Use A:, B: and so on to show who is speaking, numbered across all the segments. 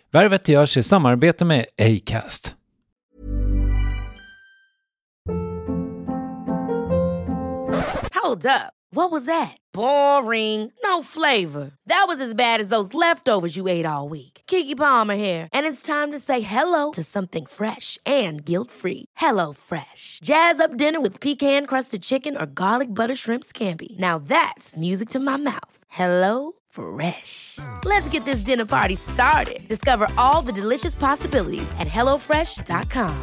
A: Värvet görs i samarbete med Acast.
B: Hold up. What was that? Boring. No flavor. That was as bad as those leftovers you ate all week. Keke Palmer here, and it's time to say hello to something fresh and guilt-free. Hello Fresh. Jazz up dinner with pecan-crusted chicken or garlic butter shrimp scampi. Now that's music to my mouth. Hello Fresh. Let's get this dinner party started. Discover all the delicious possibilities at hellofresh.com.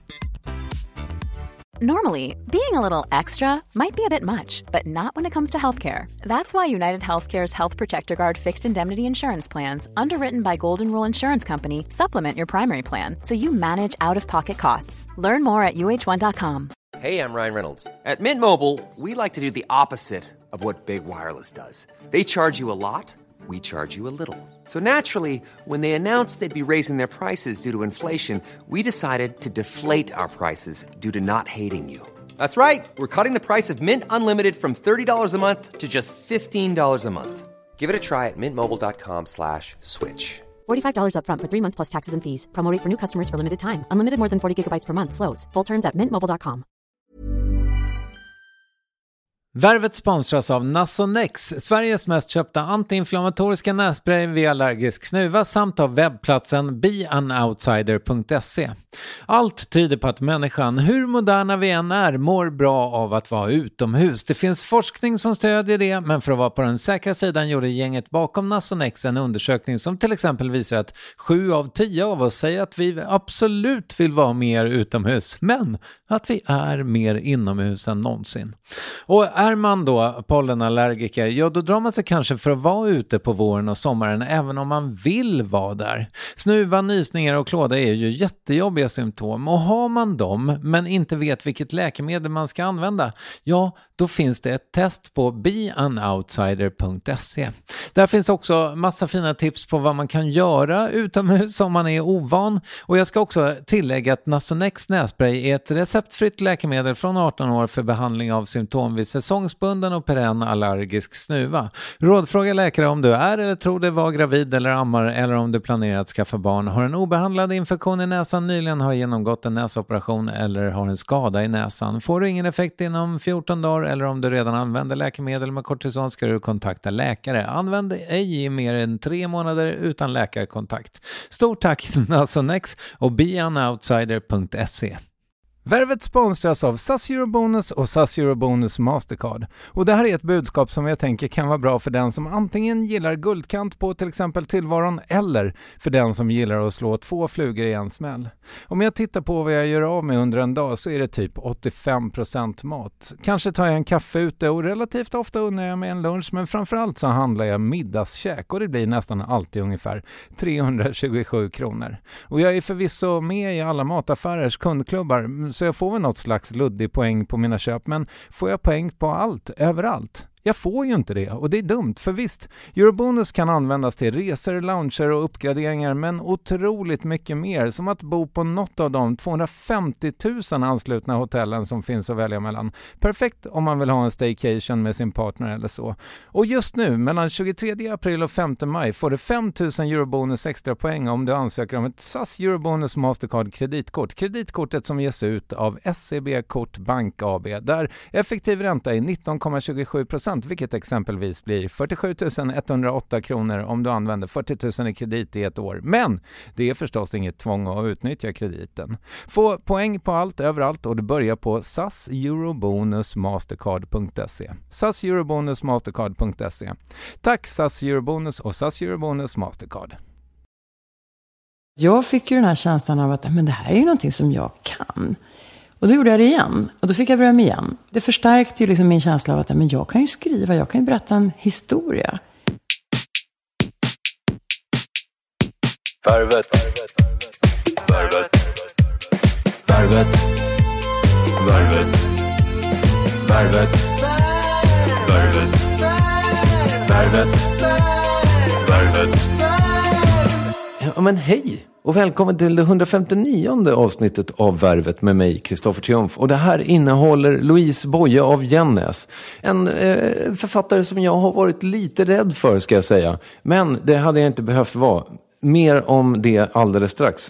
C: Normally, being a little extra might be a bit much, but not when it comes to healthcare. That's why United Healthcare's Health Protector Guard fixed indemnity insurance plans, underwritten by Golden Rule Insurance Company, supplement your primary plan so you manage out-of-pocket costs. Learn more at uh1.com.
D: Hey, I'm Ryan Reynolds. At Mint Mobile, we like to do the opposite of what Big Wireless does. They charge you a lot. We charge you a little. So naturally, when they announced they'd be raising their prices due to inflation, we decided to deflate our prices due to not hating you. That's right. We're cutting the price of Mint Unlimited from $30 a month to just $15 a month. Give it a try at mintmobile.com/switch.
E: $45 up front for 3 months plus taxes and fees. Promo rate for new customers for limited time. Unlimited more than 40 gigabytes per month. Slows full terms at mintmobile.com.
A: Värvet sponsras av Nasonex, Sveriges mest köpta antiinflammatoriska nässpray vid allergisk snuva, samt av webbplatsen beanoutsider.se. Allt tyder på att människan, hur moderna vi än är, mår bra av att vara utomhus. Det finns forskning som stödjer det, men för att vara på den säkra sidan gjorde gänget bakom Nasonex en undersökning som till exempel visar att 7 av 10 av oss säger att vi absolut vill vara mer utomhus, men att vi är mer inomhus än någonsin. Och är man då pollenallergiker, ja då drar man sig kanske för att vara ute på våren och sommaren även om man vill vara där. Snuva, nysningar och klåda är ju jättejobbiga symptom, och har man dem men inte vet vilket läkemedel man ska använda, ja då finns det ett test på beanoutsider.se. Där finns också massa fina tips på vad man kan göra utomhus om man är ovan, och jag ska också tillägga att Nasonex nässpray är ett receptfritt läkemedel från 18 år för behandling av symptom vid säsongsbunden och perenn allergisk snuva. Rådfråga läkare om du är eller tror dig vara gravid eller ammar, eller om du planerar att skaffa barn, har en obehandlad infektion i näsan, nyligen har genomgått en näsoperation eller har en skada i näsan. Får du ingen effekt inom 14 dagar eller om du redan använder läkemedel med kortison ska du kontakta läkare. Använd ej i mer än 3 månader utan läkarkontakt. Stort tack Nasonex och beanoutsider.se. Värvet sponsras av SAS Eurobonus och SAS Eurobonus Mastercard. Och det här är ett budskap som jag tänker kan vara bra för den som antingen gillar guldkant på till exempel tillvaron, eller för den som gillar att slå 2 flugor i en smäll. Om jag tittar på vad jag gör av med under en dag så är det typ 85% mat. Kanske tar jag en kaffe ute och relativt ofta unnar jag mig en lunch, men framförallt så handlar jag middagskäk och det blir nästan alltid ungefär 327 kronor. Och jag är förvisso med i alla mataffärers kundklubbar, så jag får väl något slags luddig poäng på mina köp, men får jag poäng på allt, överallt? Jag får ju inte det, och det är dumt, för visst, Eurobonus kan användas till resor, lounger och uppgraderingar, men otroligt mycket mer, som att bo på något av de 250 000 anslutna hotellen som finns att välja mellan. Perfekt om man vill ha en staycation med sin partner eller så. Och just nu, mellan 23 april och 5 maj, får du 5 000 Eurobonus extra poäng om du ansöker om ett SAS Eurobonus Mastercard kreditkort. Kreditkortet som ges ut av SEB Kort Bank AB, där effektiv ränta är 19,27%. Vilket exempelvis blir 47 108 kronor om du använder 40 000 i kredit i ett år. Men det är förstås inget tvång att utnyttja krediten. Få poäng på allt, överallt, och du börjar på saseurobonusmastercard.se. saseurobonusmastercard.se. Tack SAS Eurobonus och SAS Eurobonus Mastercard.
F: Jag fick ju den här känslan av att men det här är ju någonting som jag kan. Och då gjorde jag det igen. Och då fick jag börja med igen. Det förstärkte ju liksom min känsla av att men jag kan ju skriva, jag kan ju berätta en historia.
G: Värvet. Värvet. Värvet. Värvet. Värvet. Värvet. Värvet. Värvet.
H: Ja, men hej och välkommen till det 159:e avsnittet av Värvet med mig, Kristoffer Triumf. Och det här innehåller Louise Boye av Jennäs. En författare som jag har varit lite rädd för, ska jag säga. Men det hade jag inte behövt vara. Mer om det alldeles strax.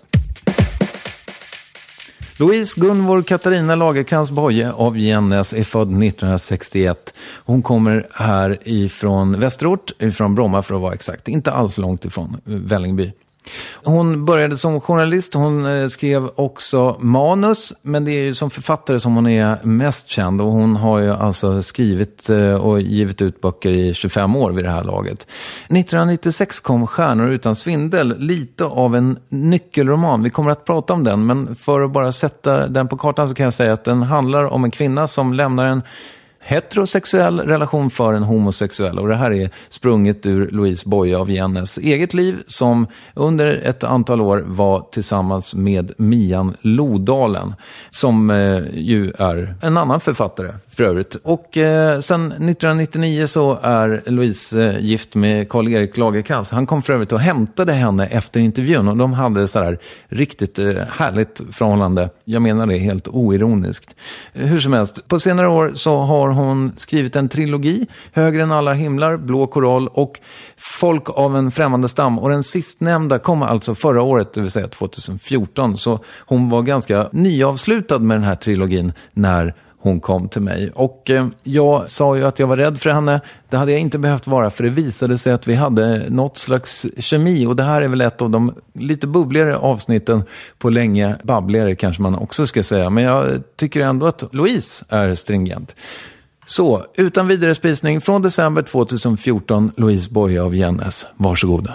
H: Louise Gunvor Katarina Lagercrantz Boye av Jennäs är född 1961. Hon kommer här ifrån Västerort, ifrån Bromma för att vara exakt. Inte alls långt ifrån Vällingby. Hon började som journalist, hon skrev också manus, men det är ju som författare som hon är mest känd, och hon har ju alltså skrivit och givit ut böcker i 25 år vid det här laget. 1996 kom Stjärnor utan svindel, lite av en nyckelroman. Vi kommer att prata om den, men för att bara sätta den på kartan så kan jag säga att den handlar om en kvinna som lämnar en heterosexuell relation för en homosexuell, och det här är sprunget ur Louise Boye av Jennäs eget liv, som under ett antal år var tillsammans med Mian Lodalen, som ju är en annan författare för övrigt. Och sen 1999 så är Louise gift med Karl-Erik Lagercrantz. Han kom för övrigt och hämtade henne efter intervjun, och de hade så här riktigt härligt förhållande. Jag menar det helt oironiskt. Hur som helst, på senare år så har hon skrivit en trilogi, Högre än alla himlar, Blå koral och Folk av en främmande stam. Och den sistnämnda kom alltså förra året, det vill säga 2014. Så hon var ganska nyavslutad med den här trilogin när hon kom till mig. Och jag sa ju att jag var rädd för henne. Det hade jag inte behövt vara, för det visade sig att vi hade något slags kemi. Och det här är väl ett av de lite bubbligare avsnitten på länge. Babbligare kanske man också ska säga. Men jag tycker ändå att Louise är stringent. Så, utan vidare spisning från december 2014, Louise Boye av Jennäs. Varsågoda.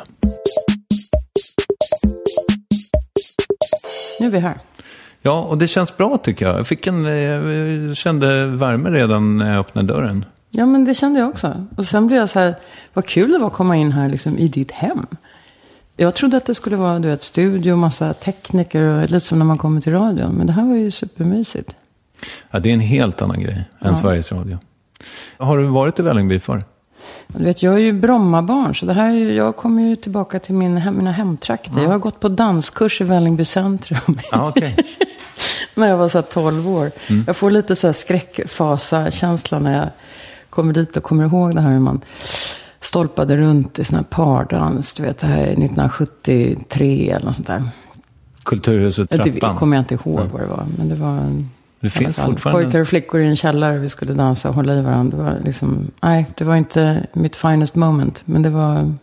F: Nu är vi här.
H: Ja, och det känns bra tycker jag. Jag kände värme redan när jag öppnade dörren.
F: Ja, men det kände jag också. Och sen blev jag så här, vad kul det var att komma in här liksom i ditt hem. Jag trodde att det skulle vara ett studio, massa tekniker och lite som när man kommer till radion. Men det här var ju supermysigt.
H: Ja, det är en helt annan grej än Sveriges Radio. Har du varit i Vällingby för?
F: Du vet, jag är ju Brommabarn, så det här, jag kommer ju tillbaka till mina hemtrakter. Jag har gått på danskurs i Vällingby centrum.
H: Okay.
F: När jag var så här 12 år. Jag får lite så här skräckfasa-känsla när jag kommer dit och kommer ihåg det här hur man stolpade runt i sån här pardans. Du vet, det här är 1973 eller något sånt där.
H: Kulturhuset Trappan.
F: Det kommer jag inte ihåg vad det var, men det var
H: det finns fortfarande
F: pojkar och flickor i en källare, vi skulle dansa och hålla i varandra. Det var liksom, nej, det var inte mitt finest moment, men det var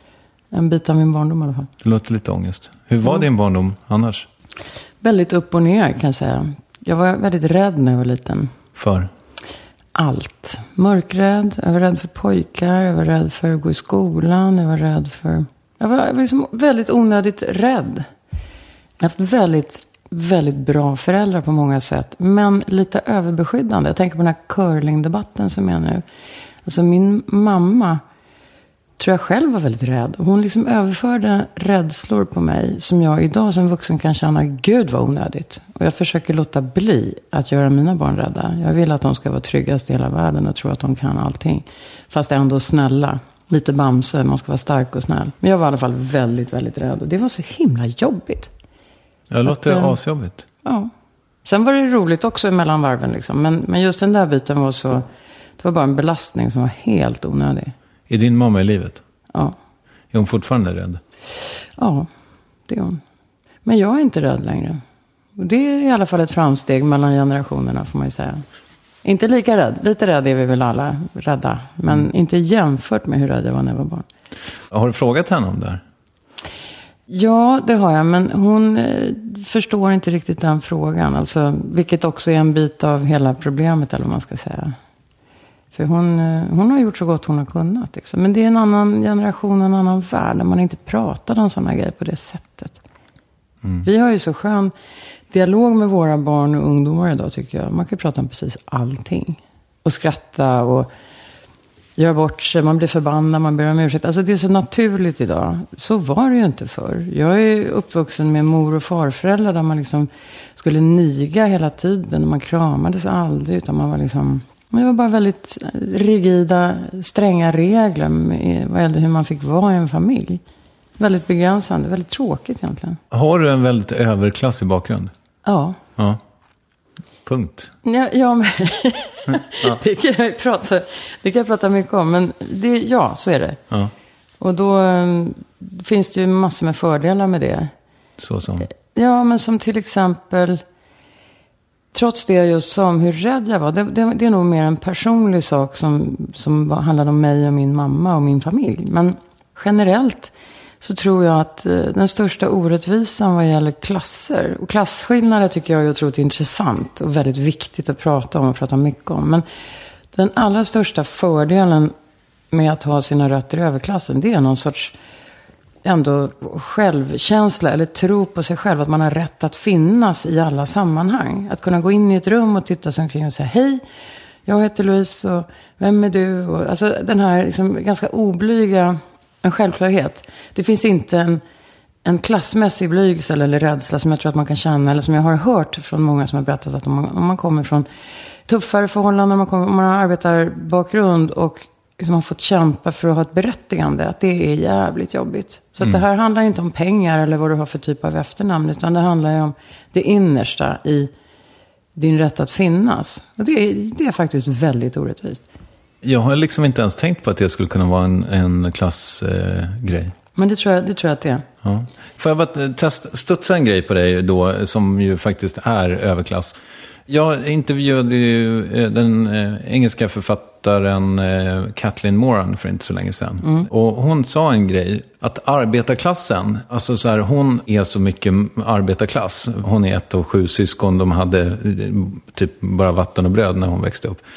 F: en bit av min barndom i alla fall.
H: Det låter lite ångest. Hur var din barndom annars?
F: Väldigt upp och ner kan jag säga. Jag var väldigt rädd när jag var liten.
H: För?
F: Allt. Mörkrädd, jag var rädd för pojkar, jag var rädd för att gå i skolan, jag var liksom väldigt onödigt rädd. Jag har haft väldigt, väldigt bra föräldrar på många sätt. Men lite överbeskyddande. Jag tänker på den här curlingdebatten som är nu. Alltså min mamma tror jag själv var väldigt rädd. Hon liksom överförde rädslor på mig som jag idag som vuxen kan känna, gud vad onödigt. Och jag försöker låta bli att göra mina barn rädda. Jag vill att de ska vara tryggast i hela världen och tro att de kan allting. Fast ändå snälla. Lite bamse, man ska vara stark och snäll. Men jag var i alla fall väldigt, väldigt rädd. Och det var så himla jobbigt.
H: Jag låter asjobbigt.
F: Ja. Sen var det roligt också mellan varven liksom. Men just den där biten var så, det var bara en belastning som var helt onödig.
H: Är din mamma i livet?
F: Ja.
H: Är hon fortfarande rädd?
F: Ja, det är hon. Men jag är inte rädd längre. Och det är i alla fall ett framsteg mellan generationerna får man ju säga. Inte lika rädd. Lite rädd är vi väl alla rädda. Men inte jämfört med hur rädd jag var när jag var barn.
H: Har du frågat henne om det här?
F: Ja, det har jag. Men hon förstår inte riktigt den frågan. Alltså, vilket också är en bit av hela problemet, eller vad man ska säga. För hon har gjort så gott hon har kunnat. Liksom. Men det är en annan generation, en annan värld. Där man inte pratar om sådana grejer på det sättet. Vi har ju så skön dialog med våra barn och ungdomar idag, tycker jag. Man kan ju prata om precis allting. Och skratta och göra bort sig. Man blir förbannad, man ber om ursäkt. Alltså det är så naturligt idag. Så var det ju inte förr. Jag är uppvuxen med mor- och farföräldrar där man liksom skulle niga hela tiden. Och man kramades aldrig, utan man var liksom... Men det var bara väldigt rigida, stränga regler vad gällde hur man fick vara i en familj. Väldigt begränsande, väldigt tråkigt egentligen. Har
H: du en väldigt överklassig bakgrund?
F: Ja.
H: Ja. Punkt.
F: Ja men det kan jag prata mycket om. Men så är det.
H: Ja.
F: Och då finns det ju massor med fördelar med det.
H: Så som?
F: Ja, men som till exempel, trots det jag just sa om hur rädd jag var. Det är nog mer en personlig sak som handlade om mig och min mamma och min familj. Men generellt så tror jag att den största orättvisan vad gäller klasser. Och klasskillnader tycker jag är otroligt intressant och väldigt viktigt att prata om och prata mycket om. Men den allra största fördelen med att ha sina rötter i överklassen, det är någon sorts ändå självkänsla eller tro på sig själv, att man har rätt att finnas i alla sammanhang. Att kunna gå in i ett rum och titta sig omkring och säga hej, jag heter Louise och vem är du? Och, alltså den här liksom ganska oblyga, en självklarhet. Det finns inte en klassmässig blygsel eller rädsla som jag tror att man kan känna, eller som jag har hört från många som har berättat att om man kommer från tuffare förhållanden, om man har arbetarbakgrund och liksom har fått kämpa för att ha ett berättigande, att det är jävligt jobbigt. Så att det här handlar inte om pengar eller vad du har för typ av efternamn, utan det handlar ju om det innersta i din rätt att finnas. Och det är faktiskt väldigt orättvist.
H: Jag har liksom inte ens tänkt på att det skulle kunna vara en klassgrej.
F: Men det tror jag att det är.
H: Ja. Får jag bara studsa en grej på dig då, som ju faktiskt är överklass. Jag intervjuade ju den engelska författaren Kathleen Moran för inte så länge sedan. Och hon sa en grej, att arbetarklassen, alltså så här, hon är så mycket arbetarklass. Hon är 1 av 7 syskon, de hade typ bara vatten och bröd när hon växte upp.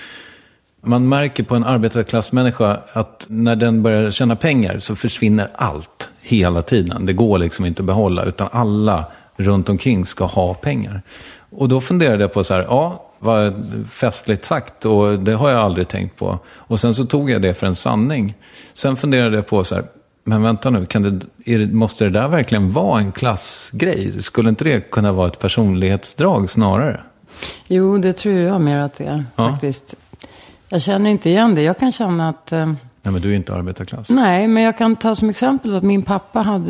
H: Man märker på en arbetarklassmänniska att när den börjar tjäna pengar så försvinner allt hela tiden. Det går liksom inte att behålla, utan alla runt omkring ska ha pengar. Och då funderade jag på så här, ja, vad festligt sagt, och det har jag aldrig tänkt på. Och sen så tog jag det för en sanning. Sen funderade jag på så här, men vänta nu, måste det där verkligen vara en klassgrej? Skulle inte det kunna vara ett personlighetsdrag snarare?
F: Jo, det tror jag mer att det är, faktiskt. Jag känner inte igen det. Jag kan känna att...
H: Nej, men du är inte arbetarklass.
F: Nej, men jag kan ta som exempel att min pappa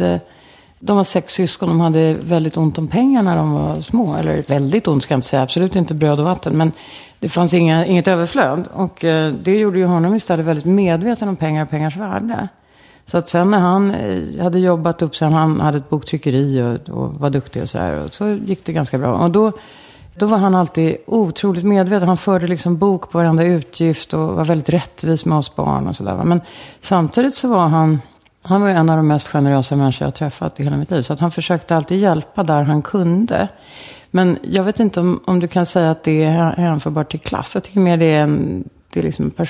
F: de var 6 syskon, de hade väldigt ont om pengar när de var små. Eller väldigt ont ska jag inte säga, absolut inte bröd och vatten. Men det fanns inget överflöd. Och det gjorde ju honom istället väldigt medveten om pengar och pengars värde. Så att sen när han hade jobbat upp sig, han hade ett boktryckeri och var duktig och så här. Och så gick det ganska bra. Och då var han alltid otroligt medveten. Han förde liksom bok på varenda utgift och var väldigt rättvis med oss barn och sådär. Men samtidigt så var han var en av de mest generösa människor jag har träffat i hela mitt liv. Så att han försökte alltid hjälpa där han kunde. Men jag vet inte om du kan säga att det är hänförbart till klass. Jag tycker mer det är liksom en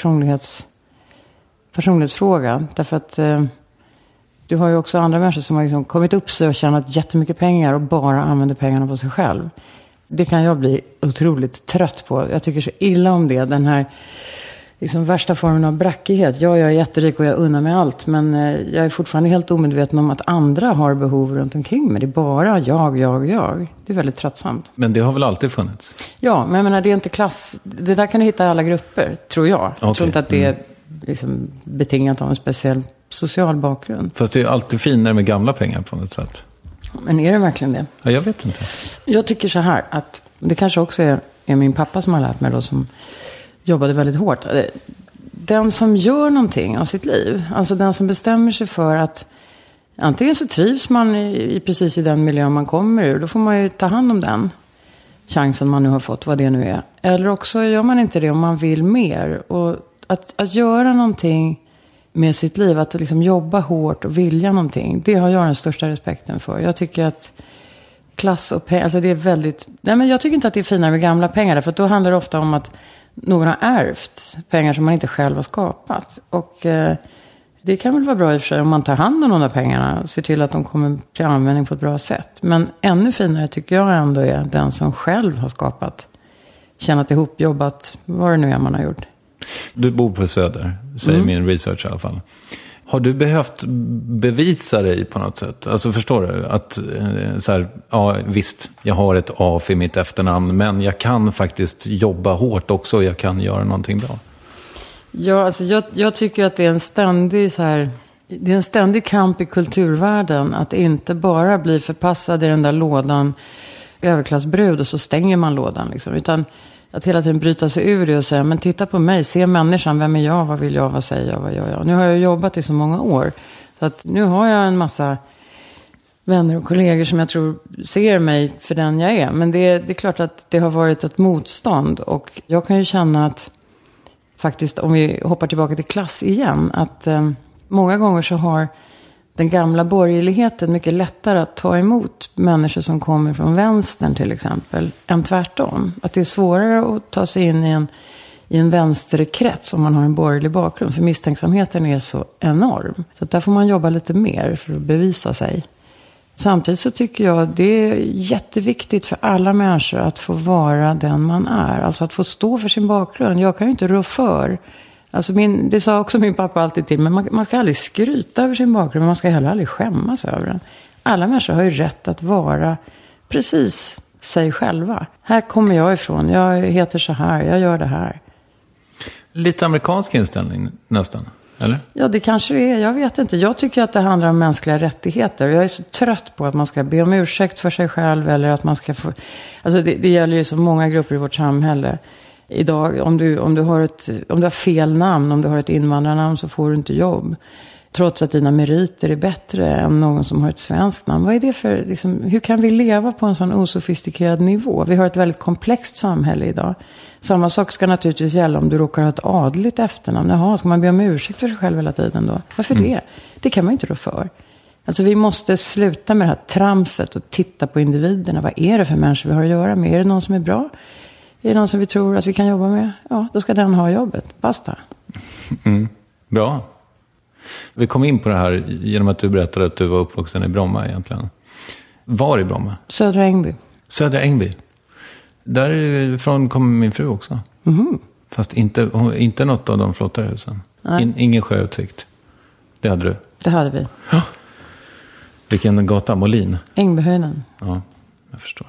F: personlighetsfråga. Därför att du har ju också andra människor som har liksom kommit upp sig och tjänat jättemycket pengar och bara använder pengarna på sig själv. Det kan jag bli otroligt trött på. Jag tycker så illa om det. Den här liksom värsta formen av brackighet. Jag är jätterik och jag unnar mig allt. Men jag är fortfarande helt omedveten om att andra har behov runt omkring mig. Det är bara jag. Det är väldigt tröttsamt.
H: Men det har väl alltid funnits?
F: Ja, men jag menar, det är inte klass. Det där kan du hitta i alla grupper, tror jag. Okay. Jag tror inte att det är liksom betingat av en speciell social bakgrund.
H: Fast det är alltid finare med gamla pengar på något sätt.
F: Men är det verkligen det?
H: Ja, jag vet inte.
F: Jag tycker så här, att det kanske också är min pappa som har lärt mig då, som jobbade väldigt hårt. Den som gör någonting av sitt liv, alltså den som bestämmer sig för att antingen så trivs man precis i den miljö man kommer ur, då får man ju ta hand om den chansen man nu har fått, vad det nu är. Eller också gör man inte det om man vill mer. Och att göra någonting med sitt liv, att liksom jobba hårt och vilja någonting, det har jag den största respekten för. Jag tycker att klass och pengar, alltså det är väldigt... Nej, men jag tycker inte att det är finare med gamla pengar, för då handlar det ofta om att någon har ärvt pengar som man inte själv har skapat. Och det kan väl vara bra i och för sig om man tar hand om de där pengarna och ser till att de kommer till användning på ett bra sätt. Men ännu finare tycker jag ändå är den som själv har skapat, tjänat ihop, jobbat, vad det nu är man har gjort.
H: Du bor på Söder, säger min research i alla fall. Har du behövt bevisa dig på något sätt? Alltså förstår du? Att så här, ja visst, jag har ett A för mitt efternamn, men jag kan faktiskt jobba hårt också och jag kan göra någonting bra. Ja, alltså jag tycker att det är en ständig kamp i kulturvärlden att inte bara bli förpassad i den där lådan överklassbrud och så stänger man lådan liksom, utan att hela tiden bryta sig ur det och säga, men titta på mig, se människan, vem är jag, vad vill jag, vad säger jag, vad gör jag? Nu har jag jobbat i så många år.
F: Så att nu har jag en massa vänner och kollegor som jag tror ser mig för den jag är. Men det är klart att det har varit ett motstånd. Och jag kan ju känna att faktiskt, om vi hoppar tillbaka till klass igen, att många gånger så har den gamla borgerligheten mycket lättare att ta emot människor som kommer från vänstern till exempel, än tvärtom. Att det är svårare att ta sig in i en vänsterkrets om man har en borgerlig bakgrund. För misstänksamheten är så enorm. Så att där får man jobba lite mer för att bevisa sig. Samtidigt så tycker jag det är jätteviktigt för alla människor att få vara den man är. Alltså att få stå för sin bakgrund. Jag kan ju inte rå för. Alltså det sa också min pappa alltid till. Men man ska aldrig skryta över sin bakgrund. Men man ska heller aldrig skämmas över den. Alla människor har ju rätt att vara precis sig själva. Här kommer jag ifrån. Jag heter så här. Jag gör det här.
H: Lite amerikansk inställning nästan, eller?
F: Ja, det kanske det är. Jag vet inte. Jag tycker att det handlar om mänskliga rättigheter. Jag är så trött på att man ska be om ursäkt för sig själv. Eller att man ska få... Alltså det gäller ju så många grupper i vårt samhälle. Idag, om du har fel namn, om du har ett invandrarnamn så får du inte jobb. Trots att dina meriter är bättre än någon som har ett svenskt namn. Vad är det för... Liksom, hur kan vi leva på en sån osofistikerad nivå? Vi har ett väldigt komplext samhälle idag. Samma sak ska naturligtvis gälla om du råkar ha ett adligt efternamn. Jaha, ska man be om ursäkt för sig själv hela tiden då? Varför det? Det kan man inte rå för. Alltså vi måste sluta med det här tramset och titta på individerna. Vad är det för människor vi har att göra med? Är det någon som är bra? Är det någon som vi tror att vi kan jobba med? Ja, då ska den ha jobbet. Basta.
H: Bra. Vi kom in på det här genom att du berättade att du var uppvuxen i Bromma egentligen. Var i Bromma?
F: Södra Ängby.
H: Södra Ängby. Därifrån kommer min fru också.
F: Mm.
H: Fast inte något av de flottare husen. Ingen sjöutsikt. Det hade du?
F: Det hade vi.
H: Ja. Vilken gata? Molin?
F: Ängbyhöjden.
H: Ja, jag förstår.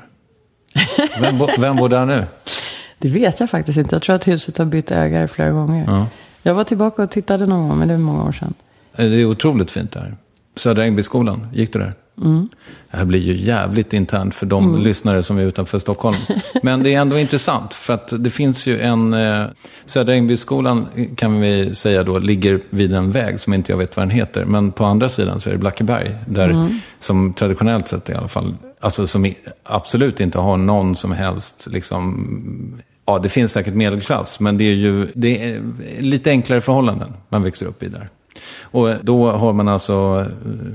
H: Vem bor där nu?
F: Det vet jag faktiskt inte. Jag tror att huset har bytt ägare flera gånger. Ja. Jag var tillbaka och tittade någon gång, men det var många år sedan.
H: Det är otroligt fint där. Södra Ängbyskolan, gick du där?
F: Mm.
H: Det här blir ju jävligt internt för de lyssnare som är utanför Stockholm. Men det är ändå intressant för att det finns ju en... Södra Ängbyskolan kan vi säga då ligger vid en väg som inte jag vet vad den heter. Men på andra sidan så är det Blackeberg. Där som traditionellt sett i alla fall... Alltså som absolut inte har någon som helst liksom... Ja, det finns säkert medelklass. Men det är lite enklare förhållanden man växer upp i där. Och då har man alltså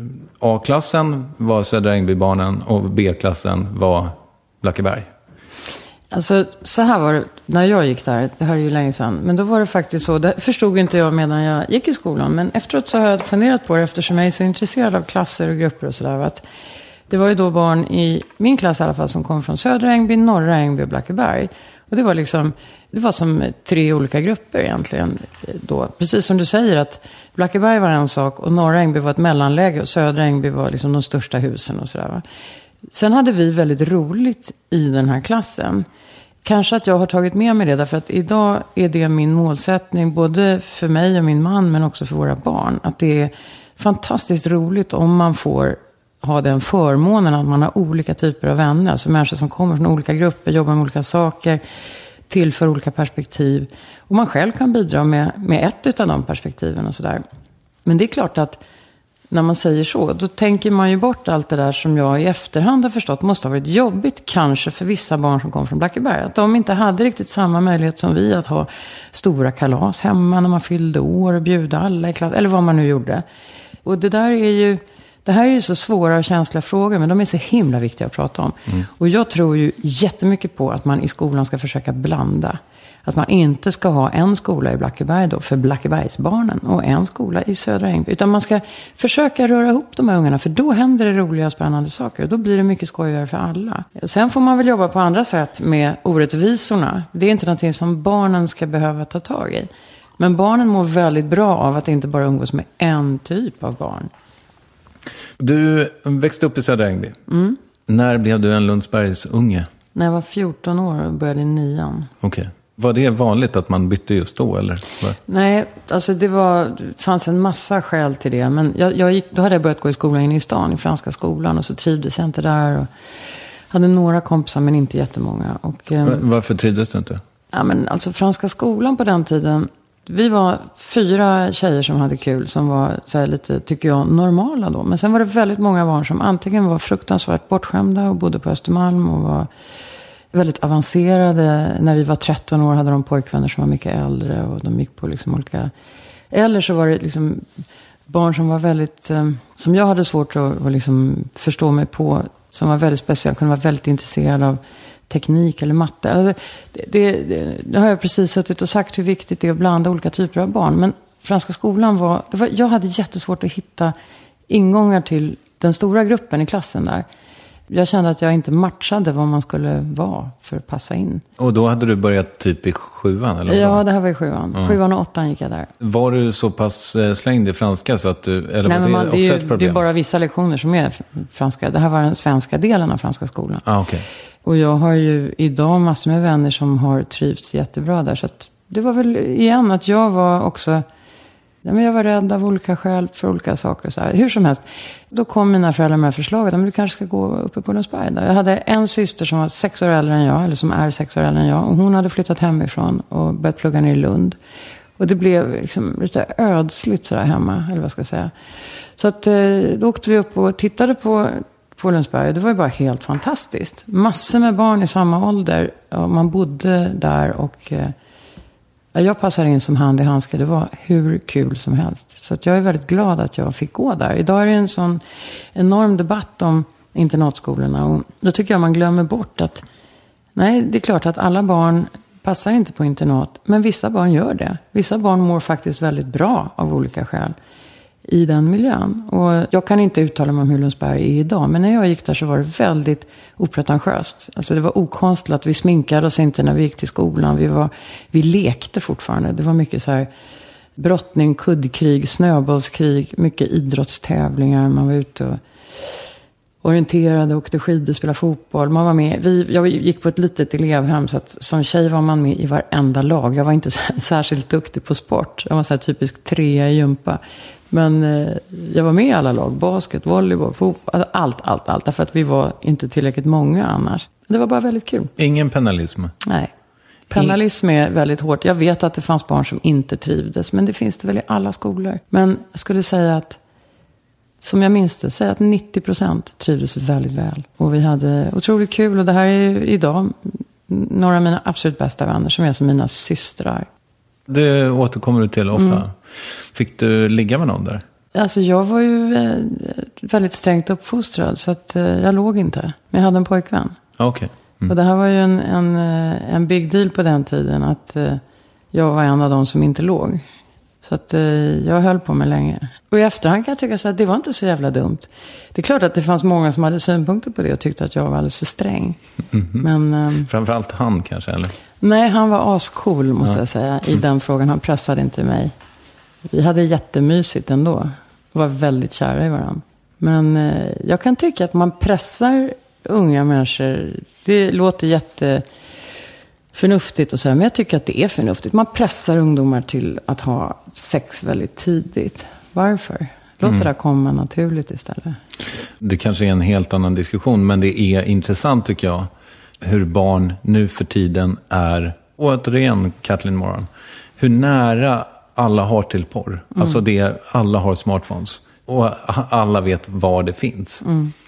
H: A-klassen var Södra Ängbybarnen och B-klassen var Blackeberg.
F: Alltså så här var det när jag gick där, det här är ju länge sedan. Men då var det faktiskt så, det förstod inte jag medan jag gick i skolan. Men efteråt så har jag funderat på det eftersom jag är så intresserad av klasser och grupper och sådär. Att det var ju då barn i min klass i alla fall som kom från Södra Ängby, Norra Ängby och Blackeberg. Och det var liksom, det var som 3 olika grupper egentligen då. Precis som du säger att Blackeberg var en sak och Norra Ängby var ett mellanläge och Södra Ängby var liksom de största husen och sådär va. Sen hade vi väldigt roligt i den här klassen. Kanske att jag har tagit med mig det därför att idag är det min målsättning både för mig och min man men också för våra barn. Att det är fantastiskt roligt om man får ha den förmånen att man har olika typer av vänner. Alltså människor som kommer från olika grupper, jobbar med olika saker, tillför olika perspektiv. Och man själv kan bidra med ett av de perspektiven och sådär. Men det är klart att när man säger så, då tänker man ju bort allt det där som jag i efterhand har förstått måste ha varit jobbigt kanske för vissa barn som kom från Blackeberg. Att de inte hade riktigt samma möjlighet som vi att ha stora kalas hemma när man fyllde år och bjuda alla i klass, eller vad man nu gjorde. Och det här är ju så svåra och känsliga frågor, men de är så himla viktiga att prata om. Och jag tror ju jättemycket på att man i skolan ska försöka blanda. Att man inte ska ha en skola i Blackeberg då för Blackebergsbarnen och en skola i Södra Ängby. Utan man ska försöka röra ihop de här ungarna, för då händer det roliga och spännande saker. Och då blir det mycket skojigare för alla. Sen får man väl jobba på andra sätt med orättvisorna. Det är inte någonting som barnen ska behöva ta tag i. Men barnen mår väldigt bra av att inte bara umgås med en typ av barn.
H: Du växte upp i Södra Ängby. När blev du en Lundsbergs unge?
F: När jag var 14 år och började i 9:an.
H: Okej. Var det vanligt att man bytte just då, eller?
F: Nej, alltså det fanns en massa skäl till det. Men då hade jag börjat gå i skolan inne i stan, i franska skolan. Och så trivdes jag inte där. Och hade några kompisar, men inte jättemånga. Och,
H: varför trivdes du inte?
F: Ja, men alltså franska skolan på den tiden vi var 4 tjejer som hade kul. Som var så här lite, tycker jag, normala då. Men sen var det väldigt många barn som antingen var fruktansvärt bortskämda och bodde på Östermalm och var väldigt avancerade. När vi var 13 år hade de pojkvänner som var mycket äldre och de gick på liksom olika... Eller så var det liksom barn som var väldigt... som jag hade svårt att liksom förstå mig på. Som var väldigt speciella, kunde vara väldigt intresserade av teknik eller matte. Alltså, det har jag precis suttit och sagt hur viktigt det är att blanda olika typer av barn. Men Franska skolan jag hade jättesvårt att hitta ingångar till den stora gruppen i klassen där. Jag kände att jag inte matchade vad man skulle vara för att passa in. Och
H: då hade du börjat typ i 7:an? Eller
F: ja, det här var i 7:an. 7:an och 8:an gick jag där.
H: Var du så pass slängd i franska så att du... Eller
F: nej,
H: var
F: men
H: det också ett problem?
F: Det är bara vissa lektioner som är franska. Det här var den svenska delen av Franska skolan.
H: Okay.
F: Och jag har ju idag massor med vänner som har trivts jättebra där. Så att det var väl igen att jag var också... Men jag var rädd av olika skäl för olika saker. Så här. Hur som helst. Då kom mina föräldrar med förslaget. Men du kanske ska gå uppe på Lundsberg. Jag hade en syster som var 6 år äldre än jag. Eller som är 6 år äldre än jag. Och hon hade flyttat hemifrån och börjat plugga ner i Lund. Och det blev liksom lite ödsligt sådär hemma. Eller vad ska jag säga. Så att då åkte vi upp och tittade på Lundsberg. Det var ju bara helt fantastiskt. Massor med barn i samma ålder. Och man bodde där och... jag passade in som hand i handske. Det var hur kul som helst. Så att jag är väldigt glad att jag fick gå där. Idag är det en sån enorm debatt om internatskolorna. Och då tycker jag man glömmer bort att... Nej, det är klart att alla barn passar inte på internat. Men vissa barn gör det. Vissa barn mår faktiskt väldigt bra av olika skäl i den miljön. Och jag kan inte uttala mig om hur Lundsberg är idag. Men när jag gick där så var det väldigt opretentiöst. Alltså det var okonstlat. Vi sminkade oss inte när vi gick till skolan. Vi lekte fortfarande. Det var mycket så här brottning, kuddkrig, snöbollskrig. Mycket idrottstävlingar. Man var ute och orienterade, åkte skidor, spelade fotboll. Man var med. Jag gick på ett litet elevhem så att som tjej var man med i varenda lag. Jag var inte särskilt duktig på sport. Jag var så här typisk 3 i gympa. Men jag var med i alla lag. Basket, volleyboll, fotboll. Alltså allt. Därför att vi var inte tillräckligt många annars. Det var bara väldigt kul.
H: Ingen penalism?
F: Nej. Penalism är väldigt hårt. Jag vet att det fanns barn som inte trivdes. Men det finns det väl i alla skolor. Men jag skulle säga att, som jag minns det, säga att 90% trivdes väldigt väl. Och vi hade otroligt kul. Och det här är idag några av mina absolut bästa vänner som är som mina systrar.
H: Det återkommer du till ofta. Fick du ligga med någon där?
F: Alltså jag var ju väldigt strängt uppfostrad. Så att jag låg inte. Men jag hade en pojkvän.
H: Okej.
F: Och det här var ju en big deal på den tiden. Att jag var en av dem som inte låg. Så att jag höll på mig länge. Och i efterhand kan jag tycka så att det var inte så jävla dumt. Det är klart att det fanns många som hade synpunkter på det. Och tyckte att jag var alldeles för sträng. Men,
H: framförallt han kanske, eller?
F: Nej, han var ascool måste jag säga. I den frågan, han pressade inte mig. Vi hade jättemysigt ändå. Och var väldigt kära i varandra. Men jag kan tycka att man pressar unga människor. Det låter jätteförnuftigt och så här, men jag tycker att det är förnuftigt. Man pressar ungdomar till att ha sex väldigt tidigt. Varför? Låt det där komma naturligt istället.
H: Det kanske är en helt annan diskussion, men det är intressant tycker jag. Hur barn nu för tiden är, återigen Kathleen Moran, hur nära alla har till porr. Alltså alla har smartphones. Och alla vet var det finns.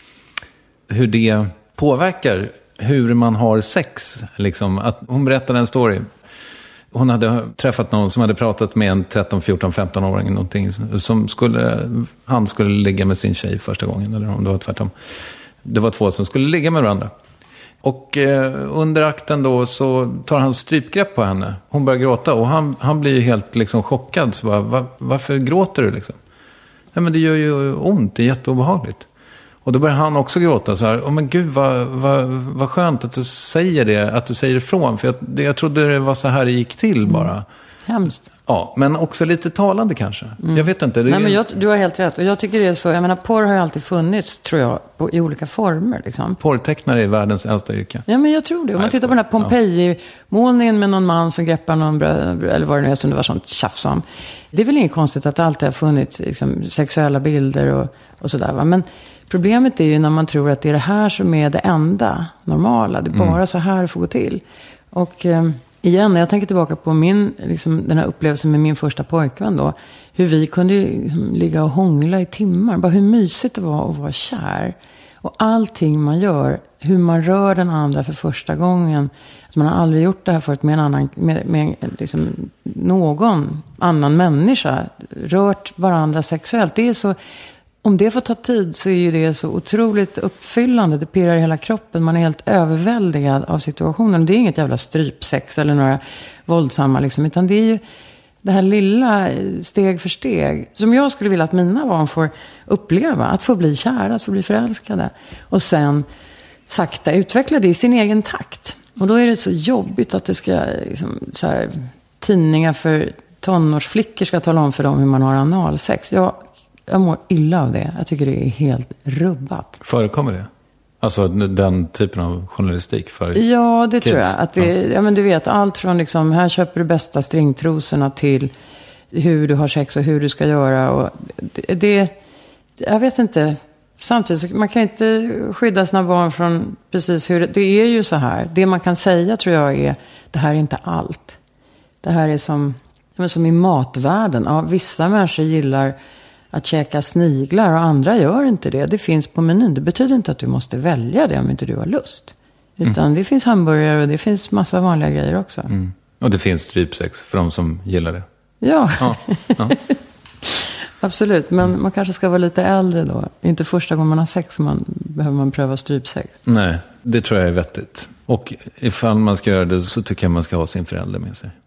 H: Hur det påverkar hur man har sex. Liksom. Att hon berättade en story. Hon hade träffat någon som hade pratat med en 13, 14, 15-åring. Någonting, som han skulle ligga med sin tjej första gången. Eller om det var tvärtom. Det var 2 som skulle ligga med varandra. Och under akten då så tar han strypgrepp på henne. Hon börjar gråta och han blir ju helt liksom chockad. Så bara, varför gråter du liksom? Nej, men det gör ju ont, det är jätteobehagligt. Och då börjar han också gråta så här. Men gud vad skönt att du säger det. Att du säger ifrån. För jag trodde det var så här det gick till bara.
F: Hemskt.
H: Ja, men också lite talande kanske. Jag vet inte.
F: Nej, men du har helt rätt. Och jag tycker det är så. Jag menar, porr har ju alltid funnits, tror jag, i olika former. Liksom.
H: Porrtecknare är världens äldsta yrke.
F: Ja, men jag tror det. Om man tittar på den här Pompeji-målningen med någon man som greppar någon eller vad det nu är som det var sånt tjafs om. Det är väl inget konstigt att det alltid har funnits liksom, sexuella bilder och sådär. Va? Men problemet är ju när man tror att det är det här som är det enda normala. Det är bara så här det får gå till. Och igen, när jag tänker tillbaka på den här upplevelsen med min första pojkvän då. Hur vi kunde liksom ligga och hångla i timmar. Bara hur mysigt det var att vara kär. Och allting man gör, hur man rör den andra för första gången. Alltså man har aldrig gjort det här förut med en annan, med liksom någon annan människa. Rört varandra sexuellt. Det är så, om det får ta tid så är ju det så otroligt uppfyllande. Det pirrar i hela kroppen. Man är helt överväldigad av situationen. Det är inget jävla strypsex eller några våldsamma liksom. Utan det är ju det här lilla steg för steg. Som jag skulle vilja att mina barn får uppleva. Att få bli kära, att få bli förälskade. Och sen sakta utveckla det i sin egen takt. Och då är det så jobbigt att det ska liksom, så här, tidningar för tonårsflickor ska tala om för dem hur man har analsex. Jag mår illa av det. Jag tycker det är helt rubbat.
H: Förekommer det? Alltså den typen av journalistik för
F: ja, det
H: kids.
F: Tror jag. Att det, ja, men du vet, allt från liksom, här köper du bästa stringtrosorna till hur du har sex och hur du ska göra. Och det jag vet inte. Samtidigt, man kan inte skydda sina barn från precis hur det är ju så här. Det man kan säga tror jag är, det här är inte allt. Det här är som i matvärlden. Ja, vissa människor gillar att käka sniglar och andra gör inte det. Det finns på menyn. Det betyder inte att du måste välja det om inte du har lust. Utan det finns hamburgare och det finns massa vanliga grejer också.
H: Mm. Och det finns strypsex för de som gillar det.
F: Ja.
H: Ja.
F: Absolut, men man kanske ska vara lite äldre då. Inte första gången man har sex behöver man pröva strypsex.
H: Nej, det tror jag är vettigt. Och ifall man ska göra det så tycker jag man ska ha sin förälder med sig.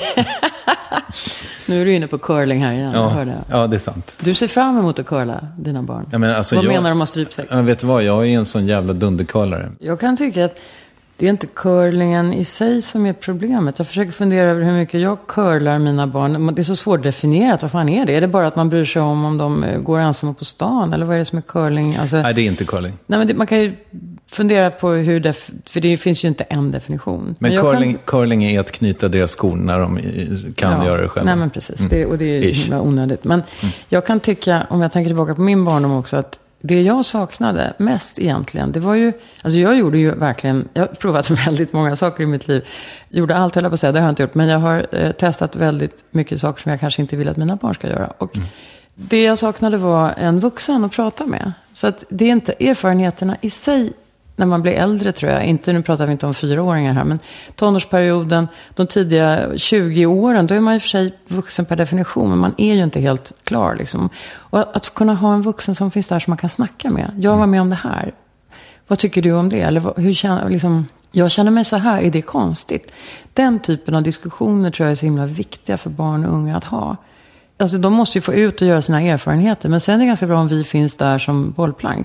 F: Nu är du inne på curling här igen,
H: ja,
F: hörde jag.
H: Ja, det är sant.
F: Du ser fram emot att curla dina barn.
H: Ja, men alltså,
F: vad menar du om att strypsex?
H: Jag vet vad, jag är en sån jävla dundercurlare.
F: Jag kan tycka att det är inte curlingen i sig som är problemet. Jag försöker fundera över hur mycket jag curlar mina barn. Det är så svårt definierat. Vad fan är det? Är det bara att man bryr sig om de går ensamma på stan? Eller vad är det som är curling? Alltså,
H: nej, det är inte curling.
F: Nej, men man kan ju fundera på hur för det finns ju inte en definition.
H: Men curling är att knyta deras skor när de kan göra det själva.
F: Nej, men precis. Det är himla onödigt. Men jag kan tycka, om jag tänker tillbaka på min barndom också, att det jag saknade mest egentligen, det var ju, alltså jag gjorde ju verkligen, jag har provat väldigt många saker i mitt liv. Gjorde allt, höll jag på att säga, det har jag inte gjort. Men jag har testat väldigt mycket saker som jag kanske inte vill att mina barn ska göra. Och det jag saknade var en vuxen att prata med. Så att det är inte erfarenheterna i sig när man blir äldre, tror jag. Inte, nu pratar vi inte om 4-åringar här, men tonårsperioden, de tidiga 20 åren, då är man i och för sig vuxen per definition, men man är ju inte helt klar liksom. Och att kunna ha en vuxen som finns där som man kan snacka med. Jag var med om det här. Vad tycker du om det? Eller hur känner, liksom, jag känner mig så här, är det konstigt? Den typen av diskussioner tror jag är så himla viktiga för barn och unga att ha. Alltså de måste ju få ut och göra sina erfarenheter, men sen är det ganska bra om vi finns där som bollplank.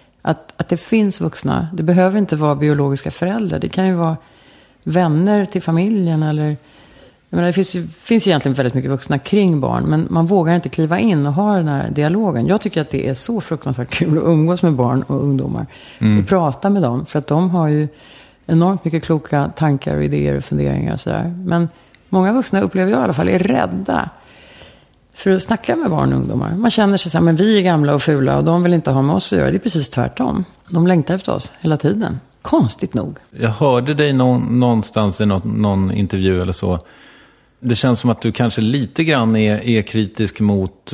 F: Att det finns vuxna. Det behöver inte vara biologiska föräldrar. Det kan ju vara vänner till familjen. Eller, jag menar, det finns ju egentligen väldigt mycket vuxna kring barn. Men man vågar inte kliva in och ha den här dialogen. Jag tycker att det är så fruktansvärt kul att umgås med barn och ungdomar. Och prata med dem. För att de har ju enormt mycket kloka tankar och idéer och funderingar och sådär. Men många vuxna, upplever jag i alla fall, är rädda för att snacka med barn och ungdomar. Man känner sig så här, men vi är gamla och fula och de vill inte ha med oss att göra. Det är precis tvärtom. De längtar efter oss hela tiden. Konstigt nog.
H: Jag hörde dig någonstans i någon intervju eller så. Det känns som att du kanske lite grann är kritisk mot,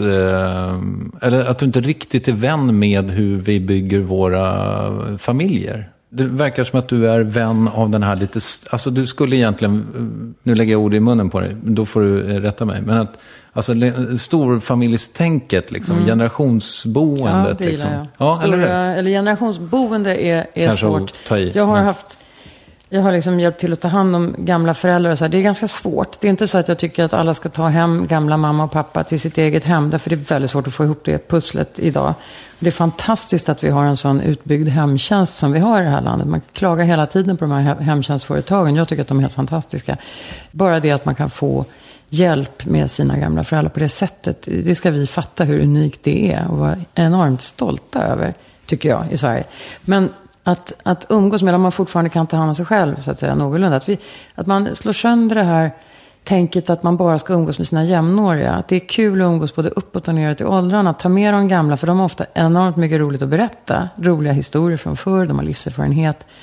H: eller att du inte riktigt är vän med hur vi bygger våra familjer. Det verkar som att du är vän av den här lite, alltså du skulle egentligen, nu lägger jag ord i munnen på dig, då får du rätta mig, men att alltså storfamiljstänket liksom, generationsboendet.
F: Ja, det
H: liksom.
F: gillar jag.
H: Ja,
F: eller generationsboende är
H: kanske
F: svårt.
H: Ta i,
F: Jag har liksom hjälpt till att ta hand om gamla föräldrar och så här. Det är ganska svårt. Det är inte så att jag tycker att alla ska ta hem gamla mamma och pappa till sitt eget hem. Därför det är väldigt svårt att få ihop det pusslet idag. Det är fantastiskt att vi har en sån utbyggd hemtjänst som vi har i det här landet. Man klagar hela tiden på de här hemtjänstföretagen. Jag tycker att de är helt fantastiska. Bara det att man kan få hjälp med sina gamla föräldrar på det sättet. Det ska vi fatta hur unikt det är och vara enormt stolta över, tycker jag, i Sverige. Men att umgås med dem man fortfarande kan ta hand om sig själv, så att säga, någorlunda. Att man slår sönder det här tänket att man bara ska umgås med sina jämnåriga. Att det är kul att umgås både uppåt och neråt i åldrarna. Att ta med de gamla, för de har ofta enormt mycket roligt att berätta. Roliga historier från förr, de har livserfarenhet.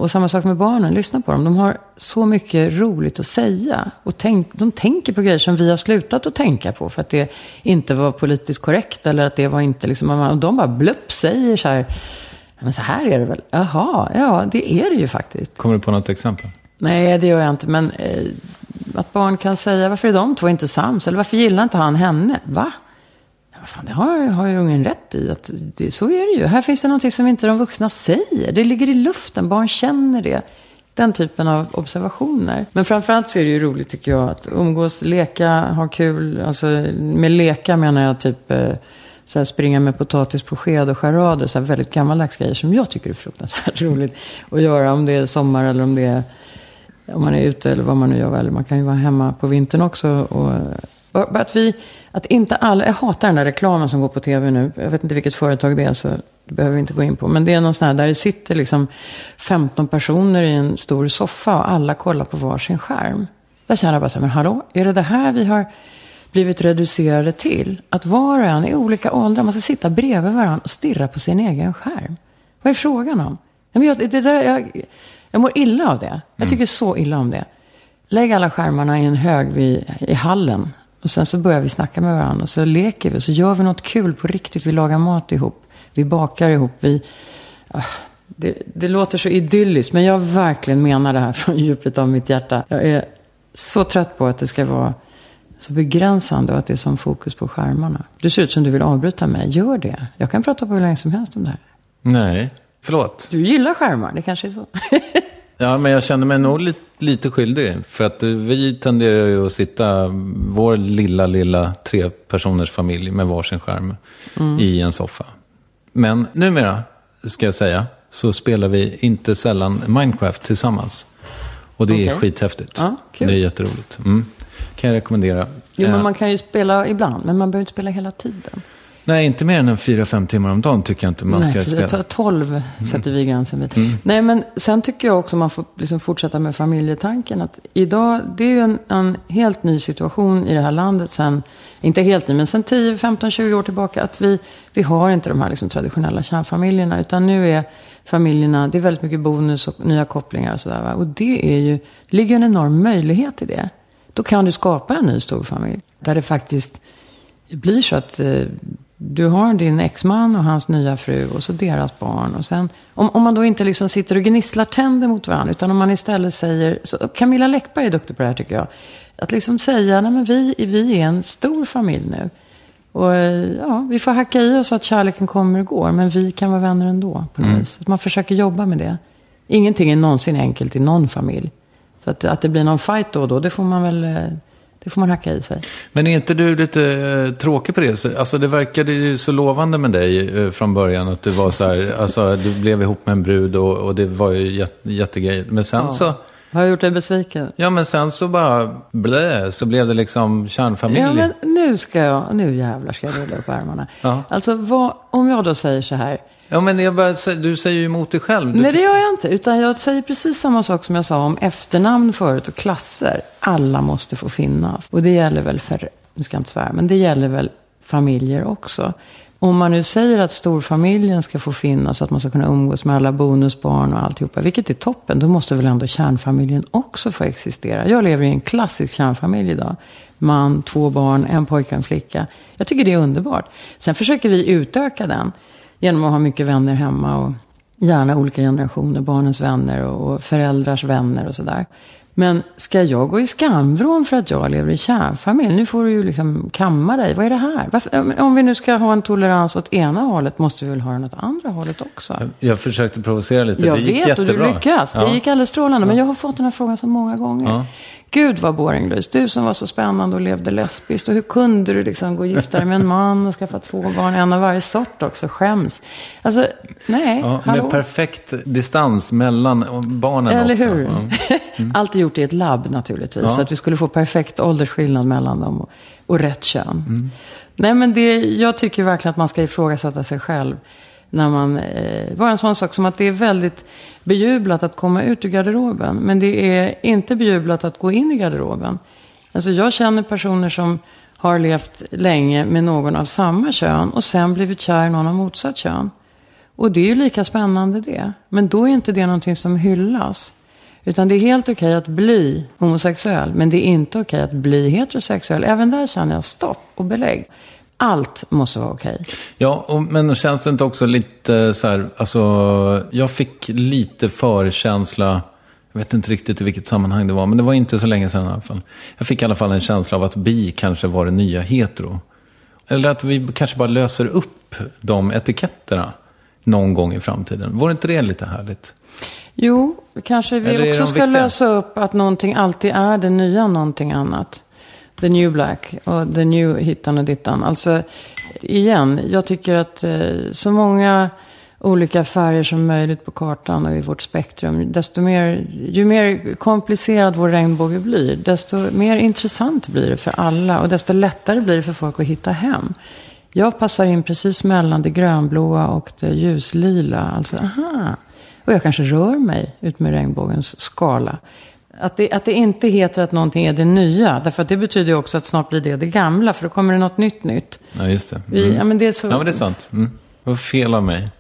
F: Och samma sak med barnen, lyssna på dem. De har så mycket roligt att säga. Och de tänker på grejer som vi har slutat att tänka på. För att det inte var politiskt korrekt. Eller att det var inte liksom... Och de bara blupp säger så här. Men så här är det väl? Jaha, ja det är det ju faktiskt.
H: Kommer du på något exempel?
F: Nej, det gör jag inte. Men att barn kan säga, varför är de två inte sams? Eller varför gillar inte han henne? Va? Fan, det har ju ungen rätt i. Att så är det ju. Här finns det någonting som inte de vuxna säger. Det ligger i luften. Barn känner det. Den typen av observationer. Men framförallt så är det ju roligt tycker jag. Att umgås, leka, ha kul. Alltså med leka menar jag typ så här, springa med potatis på sked och charader. Så här väldigt gammaldags grejer som jag tycker är fruktansvärt roligt att göra. Om det är sommar eller om man är ute eller vad man nu gör. Eller man kan ju vara hemma på vintern också. Och att inte alla, jag hatar den där reklamen som går på tv nu. Jag vet inte vilket företag det är så det behöver vi inte gå in på. Men det är någon sån här där det sitter liksom 15 personer i en stor soffa och alla kollar på varsin skärm. Där känner jag bara så här, men hallå, är det här vi har blivit reducerade till? Att var och en i olika åldrar, man ska sitta bredvid varandra och stirra på sin egen skärm. Vad är frågan om? Jag mår illa av det. Jag tycker så illa om det. Lägg alla skärmarna i en hög i hallen. Och sen så börjar vi snacka med varandra. Och så leker vi. Så gör vi något kul på riktigt. Vi lagar mat ihop. Vi bakar ihop. Det låter så idylliskt. Men jag verkligen menar det här från djupet av mitt hjärta. Jag är så trött på att det ska vara så begränsande. Och att det är som fokus på skärmarna. Du ser ut som du vill avbryta mig. Gör det. Jag kan prata på hur länge som helst om det här.
H: Nej, förlåt.
F: Du gillar skärmar. Det kanske är så.
H: Ja, men jag känner mig nog lite skyldig. För att vi tenderar ju att sitta, vår lilla 3-personers familj med varsin skärm i en soffa. Men numera, ska jag säga, så spelar vi inte sällan Minecraft tillsammans. Och det är skithäftigt.
F: Ja, kul.
H: Det är jätteroligt. Kan jag rekommendera.
F: Jo, men man kan ju spela ibland, men man behöver inte spela hela tiden.
H: Nej, inte mer än 4-5 timmar om dagen tycker jag inte man ska spela.
F: Nej, 12 sätter vi gränsen vid. Nej, men sen tycker jag också man får liksom fortsätta med familjetanken. Att idag, det är ju en helt ny situation i det här landet. Sen, inte helt ny, men sen 10, 15, 20 år tillbaka. Att vi har inte de här liksom traditionella kärnfamiljerna. Utan nu är familjerna, det är väldigt mycket bonus och nya kopplingar och sådär. Och det ligger en enorm möjlighet i det. Då kan du skapa en ny stor familj. Där det faktiskt blir så att du har din exman och hans nya fru och så deras barn. Och sen, om man då inte liksom sitter och gnisslar tänder mot varandra, utan om man istället säger, så Camilla Läckberg är duktig på det här tycker jag. Att liksom säga, nej men vi är en stor familj nu. Och ja, vi får hacka i oss att kärleken kommer och går, men vi kan vara vänner ändå på något vis. Att man försöker jobba med det. Ingenting är någonsin enkelt i någon familj. Så att det blir någon fight då, det får man väl... Det får man hacka i sig. Men är inte du lite tråkig på det? Alltså det verkade ju så lovande med dig från början. Att du var så här, alltså du blev ihop med en brud och det var ju jättegrej. Men sen så... Har jag gjort dig besviken? Ja, men sen så bara så blev det liksom kärnfamilj. Ja, men nu jävlar ska jag rulla upp ärmarna. Ja. Alltså om jag då säger så här... Ja, men du säger ju emot dig själv. Nej, det gör jag inte. Utan jag säger precis samma sak som jag sa om efternamn förut och klasser. Alla måste få finnas. Och det gäller väl nu ska jag inte svära, men det gäller väl familjer också. Om man nu säger att storfamiljen ska få finnas så att man ska kunna umgås med alla bonusbarn och alltihopa, vilket är toppen, då måste väl ändå kärnfamiljen också få existera. Jag lever i en klassisk kärnfamilj idag. Man, 2 barn, en pojke och en flicka. Jag tycker det är underbart. Sen försöker vi utöka den genom att ha mycket vänner hemma och gärna olika generationer, barnens vänner och föräldrars vänner och sådär. Men ska jag gå i skamvrån för att jag lever i kärnfamilj? Nu får du ju liksom kamma dig. Vad är det här? Om vi nu ska ha en tolerans åt ena hållet måste vi väl ha den åt andra hållet också? Jag försökte provocera lite. Jag vet jättebra. Och du lyckas. Ja. Det gick alldeles strålande. Men jag har fått den här frågan så många gånger. Ja. Gud vad boringlös. Du som var så spännande och levde lesbiskt. Och hur kunde du liksom gå och gifta dig med en man och skaffa 2 barn? En av varje sort också. Skäms. Alltså, nej. Ja, med perfekt distans mellan barnen. Eller också. Hur? Ja. Allt är gjort i ett labb naturligtvis. Ja. Så att vi skulle få perfekt åldersskillnad mellan dem. Och rätt kön. Nej, men jag tycker verkligen att man ska ifrågasätta sig själv. När man var en sån sak som att det är väldigt bejublat att komma ut ur garderoben. Men det är inte bejublat att gå in i garderoben. Alltså jag känner personer som har levt länge med någon av samma kön. Och sen blivit kär i någon av motsatt kön. Och det är ju lika spännande det. Men då är inte det någonting som hyllas. Utan det är helt okej att bli homosexuell. Men det är inte okej att bli heterosexuell. Även där känner jag stopp och belägg. Allt måste vara okej.
H: Ja, men känns det inte också lite så här, alltså jag fick lite förkänsla, jag vet inte riktigt i vilket sammanhang det var, men det var inte så länge sedan i alla fall. Jag fick i alla fall en känsla av att bi kanske var det nya hetero. Eller att vi kanske bara löser upp de etiketterna någon gång i framtiden. Vore inte det lite härligt?
F: Jo, kanske vi också ska lösa upp att någonting alltid är det nya någonting annat. The new black och the new hittan och dittan. Alltså igen, jag tycker att så många olika färger som möjligt på kartan och i vårt spektrum, ju mer komplicerad vår regnbåge blir, desto mer intressant blir det för alla och desto lättare blir det för folk att hitta hem. Jag passar in precis mellan det grönblåa och det ljuslila. Alltså, aha. Och jag kanske rör mig ut med regnbågens skala. Att det inte heter att någonting är det nya. Därför att det betyder ju också att snart blir det gamla. För då kommer det något nytt.
H: Ja, just det.
F: Men det är så...
H: Ja, men det är sant. Det var fel av mig.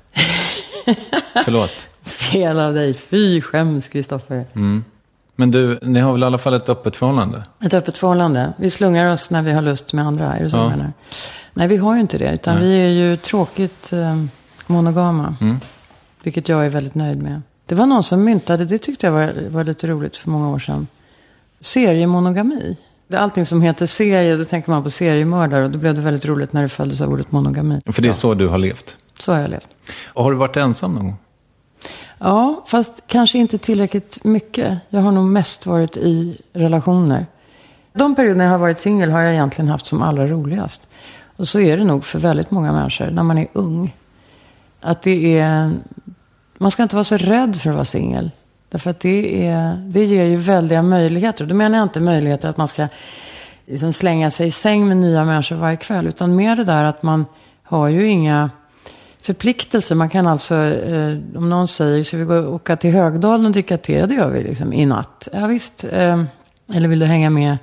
H: Förlåt.
F: Fel av dig. Fy skäms, Kristoffer.
H: Men du, ni har väl i alla fall ett öppet förhållande?
F: Ett öppet förhållande. Vi slungar oss när vi har lust med andra. Är det så du menar? Nej, vi har ju inte det. Utan vi är ju tråkigt monogama. Vilket jag är väldigt nöjd med. Det var någon som myntade, det tyckte jag var lite roligt för många år sedan. Seriemonogami. Det är allting som heter serie, då tänker man på seriemördare. Och då blev det väldigt roligt när det följdes av ordet monogami.
H: För det är så du har levt?
F: Så har jag levt.
H: Och har du varit ensam någon gång?
F: Ja, fast kanske inte tillräckligt mycket. Jag har nog mest varit i relationer. De perioder jag har varit singel har jag egentligen haft som allra roligast. Och så är det nog för väldigt många människor när man är ung. Att det är... Man ska inte vara så rädd för att vara singel. Därför att det ger ju väldiga möjligheter. Då menar jag inte möjligheter att man ska liksom slänga sig i säng med nya människor varje kväll. Utan mer det där att man har ju inga förpliktelser. Man kan alltså, om någon säger, ska vi gå och åka till Högdalen och dricka te? Ja, det gör vi liksom i natt. Ja visst. Eller vill du hänga med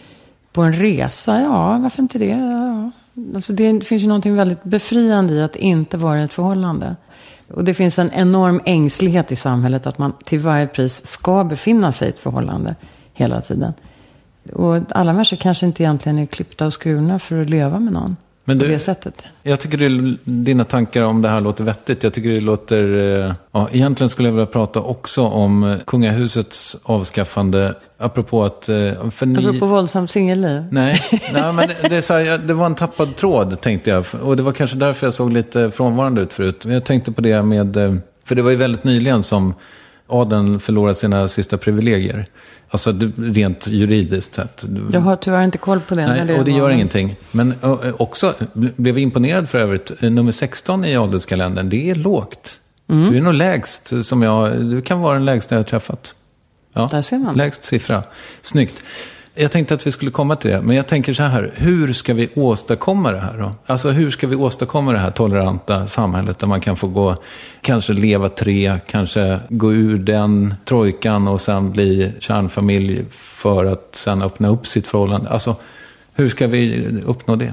F: på en resa? Ja, varför inte det? Ja. Alltså det finns ju någonting väldigt befriande i att inte vara i ett förhållande. Och det finns en enorm ängslighet i samhället att man till varje pris ska befinna sig i ett förhållande hela tiden. Och alla människor kanske inte egentligen är klippta och skurna för att leva med någon på det sättet. Jag
H: tycker dina tankar om det här låter vettigt. Jag tycker det låter... Ja, egentligen skulle jag vilja prata också om kungahusets avskaffande. Apropå att...
F: Apropå våldsamt singelliv.
H: Nej, men det är så här, det var en tappad tråd tänkte jag. Och det var kanske därför jag såg lite frånvarande ut förut. Jag tänkte på det med... För det var ju väldigt nyligen som adeln förlorade sina sista privilegier. Alltså rent juridiskt sett.
F: Jag har tyvärr inte koll på det.
H: Nej, och det gör ingenting. Men också blev imponerad för övrigt. Nummer 16 i adelskalendern, det är lågt. Du är nog lägst som du kan vara den lägsta jag har träffat. Ja,
F: där ser man.
H: Lägst siffra. Snyggt. Jag tänkte att vi skulle komma till det. Men jag tänker så här, hur ska vi åstadkomma det här då? Alltså hur ska vi åstadkomma det här toleranta samhället där man kan få gå, kanske leva 3, kanske gå ur den trojkan och sen bli kärnfamilj för att sen öppna upp sitt förhållande. Alltså hur ska vi uppnå det?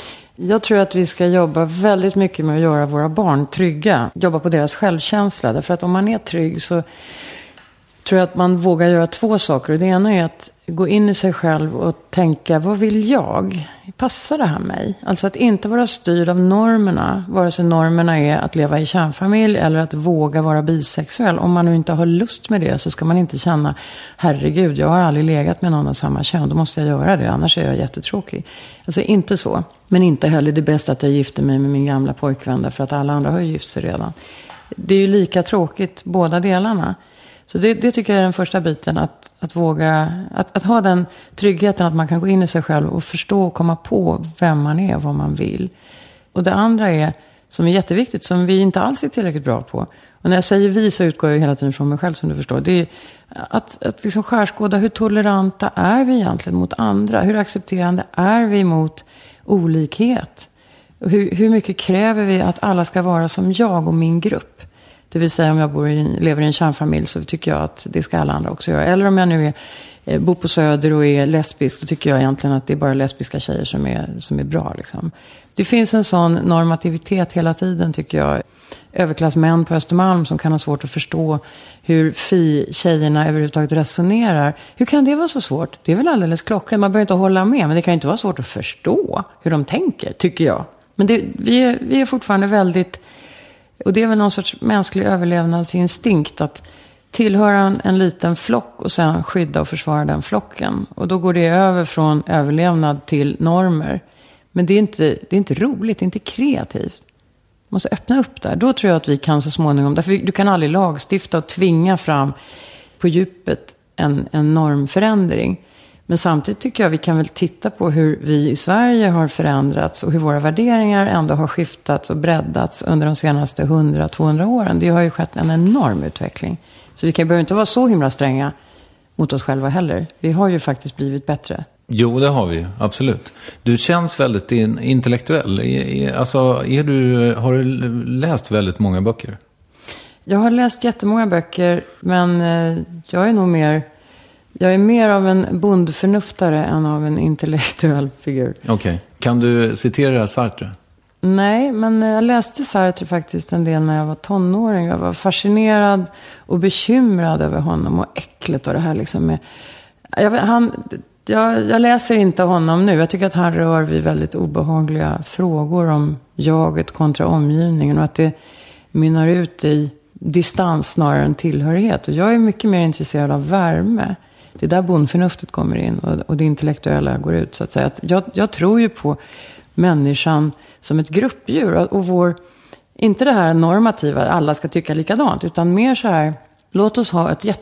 F: Jag tror att vi ska jobba väldigt mycket med att göra våra barn trygga. Jobba på deras självkänsla. Därför att om man är trygg så tror jag att man vågar göra 2 saker. Och det ena är att gå in i sig själv och tänka, vad vill jag? Passar det här mig? Alltså att inte vara styrd av normerna. Vare sig normerna är att leva i kärnfamilj eller att våga vara bisexuell. Om man nu inte har lust med det så ska man inte känna, herregud, jag har aldrig legat med någon av samma kön. Då måste jag göra det, annars är jag jättetråkig. Alltså inte så. Men inte heller det bästa att jag gifter mig med min gamla pojkvän. För att alla andra har ju gift sig redan. Det är ju lika tråkigt båda delarna. Så det tycker jag är den första biten, att våga, att ha den tryggheten att man kan gå in i sig själv och förstå och komma på vem man är och vad man vill. Och det andra är, som är jätteviktigt, som vi inte alls är tillräckligt bra på. Och när jag säger vi så utgår jag hela tiden från mig själv, som du förstår. Det är att liksom skärskåda, hur toleranta är vi egentligen mot andra? Hur accepterande är vi mot olikhet? Och hur mycket kräver vi att alla ska vara som jag och min grupp? Det vill säga om jag lever i en kärnfamilj så tycker jag att det ska alla andra också göra. Eller om jag nu bor på Söder och är lesbisk, så tycker jag egentligen att det är bara lesbiska tjejer som är bra. Liksom. Det finns en sån normativitet hela tiden tycker jag. Överklassmän på Östermalm som kan ha svårt att förstå hur tjejerna överhuvudtaget resonerar. Hur kan det vara så svårt? Det är väl alldeles klockrent. Man behöver inte hålla med, men det kan inte vara svårt att förstå hur de tänker, tycker jag. Men vi är fortfarande väldigt, och det är väl någon sorts mänsklig överlevnadsinstinkt att tillhöra en liten flock och sen skydda och försvara den flocken. Och då går det över från överlevnad till normer. Men det är inte roligt, det är inte kreativt. Man måste öppna upp där. Då tror jag att vi kan så småningom, därför du kan aldrig lagstifta och tvinga fram på djupet en normförändring. Men samtidigt tycker jag vi kan väl titta på hur vi i Sverige har förändrats och hur våra värderingar ändå har skiftats och breddats under de senaste 100-200 åren. Det har ju skett en enorm utveckling. Så vi behöver inte vara så himla stränga mot oss själva heller. Vi har ju faktiskt blivit bättre.
H: Jo, det har vi, absolut. Du känns väldigt intellektuell. Har du läst väldigt många böcker?
F: Jag har läst jättemånga böcker, men jag är mer av en bondförnuftare än av en intellektuell figur.
H: Okej. Kan du citera Sartre?
F: Nej, men jag läste Sartre faktiskt en del när jag var tonåring. Jag var fascinerad och bekymrad över honom och äckligt och det här liksom med... Jag läser inte honom nu. Jag tycker att han rör vid väldigt obehagliga frågor om jaget kontra omgivningen och att det mynnar ut i distans snarare än tillhörighet. Och jag är mycket mer intresserad av värme. Det är där bondförnuftet kommer in och det intellektuella går ut så att säga. Jag tror ju på människan som ett gruppdjur och inte det här normativa, alla ska tycka likadant, utan mer så här, låt oss ha ett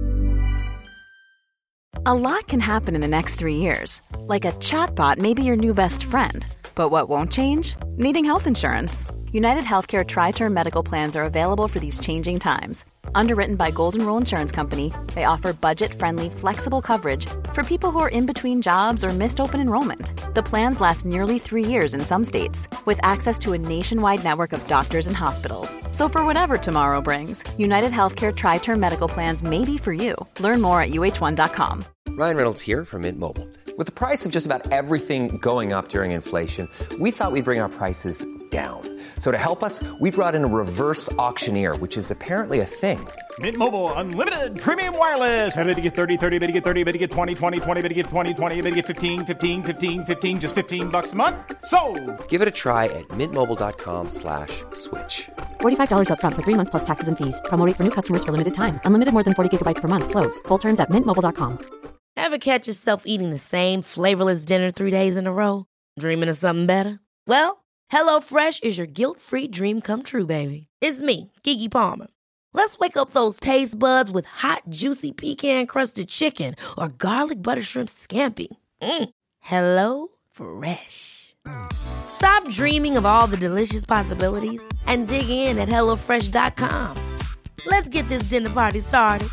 C: A lot can happen in the next 3 years. Like a chatbot may be your new best friend. But what won't change? Needing health insurance. United Healthcare Tri-Term Medical Plans are available for these changing times. Underwritten by Golden Rule Insurance Company, they offer budget-friendly, flexible coverage for people who are in between jobs or missed open enrollment. The plans last nearly 3 years in some states, with access to a nationwide network of doctors and hospitals. So for whatever tomorrow brings, United Healthcare Tri-Term Medical Plans may be for you. Learn more at uh1.com.
D: Ryan Reynolds here from Mint Mobile. With the price of just about everything going up during inflation, we thought we'd bring our prices down. So to help us, we brought in a reverse auctioneer, which is apparently a thing.
I: Mint Mobile Unlimited Premium Wireless. How to get 30, 30, bit to get 30, bit to get 20, 20, 20, bit to get 20, 20, bit to get 15, 15, 15, 15, just $15 a month? Sold!
D: Give it a try at mintmobile.com/switch.
E: $45 up front for 3 months plus taxes and fees. Promo rate for new customers for limited time. Unlimited more than 40 gigabytes per month. Slows full terms at mintmobile.com.
B: Ever catch yourself eating the same flavorless dinner 3 days in a row? Dreaming of something better? Well, HelloFresh is your guilt-free dream come true, baby. It's me, Keke Palmer. Let's wake up those taste buds with hot, juicy pecan-crusted chicken or garlic butter shrimp scampi. Hello Fresh. Stop dreaming of all the delicious possibilities and dig in at HelloFresh.com. Let's get this dinner party started.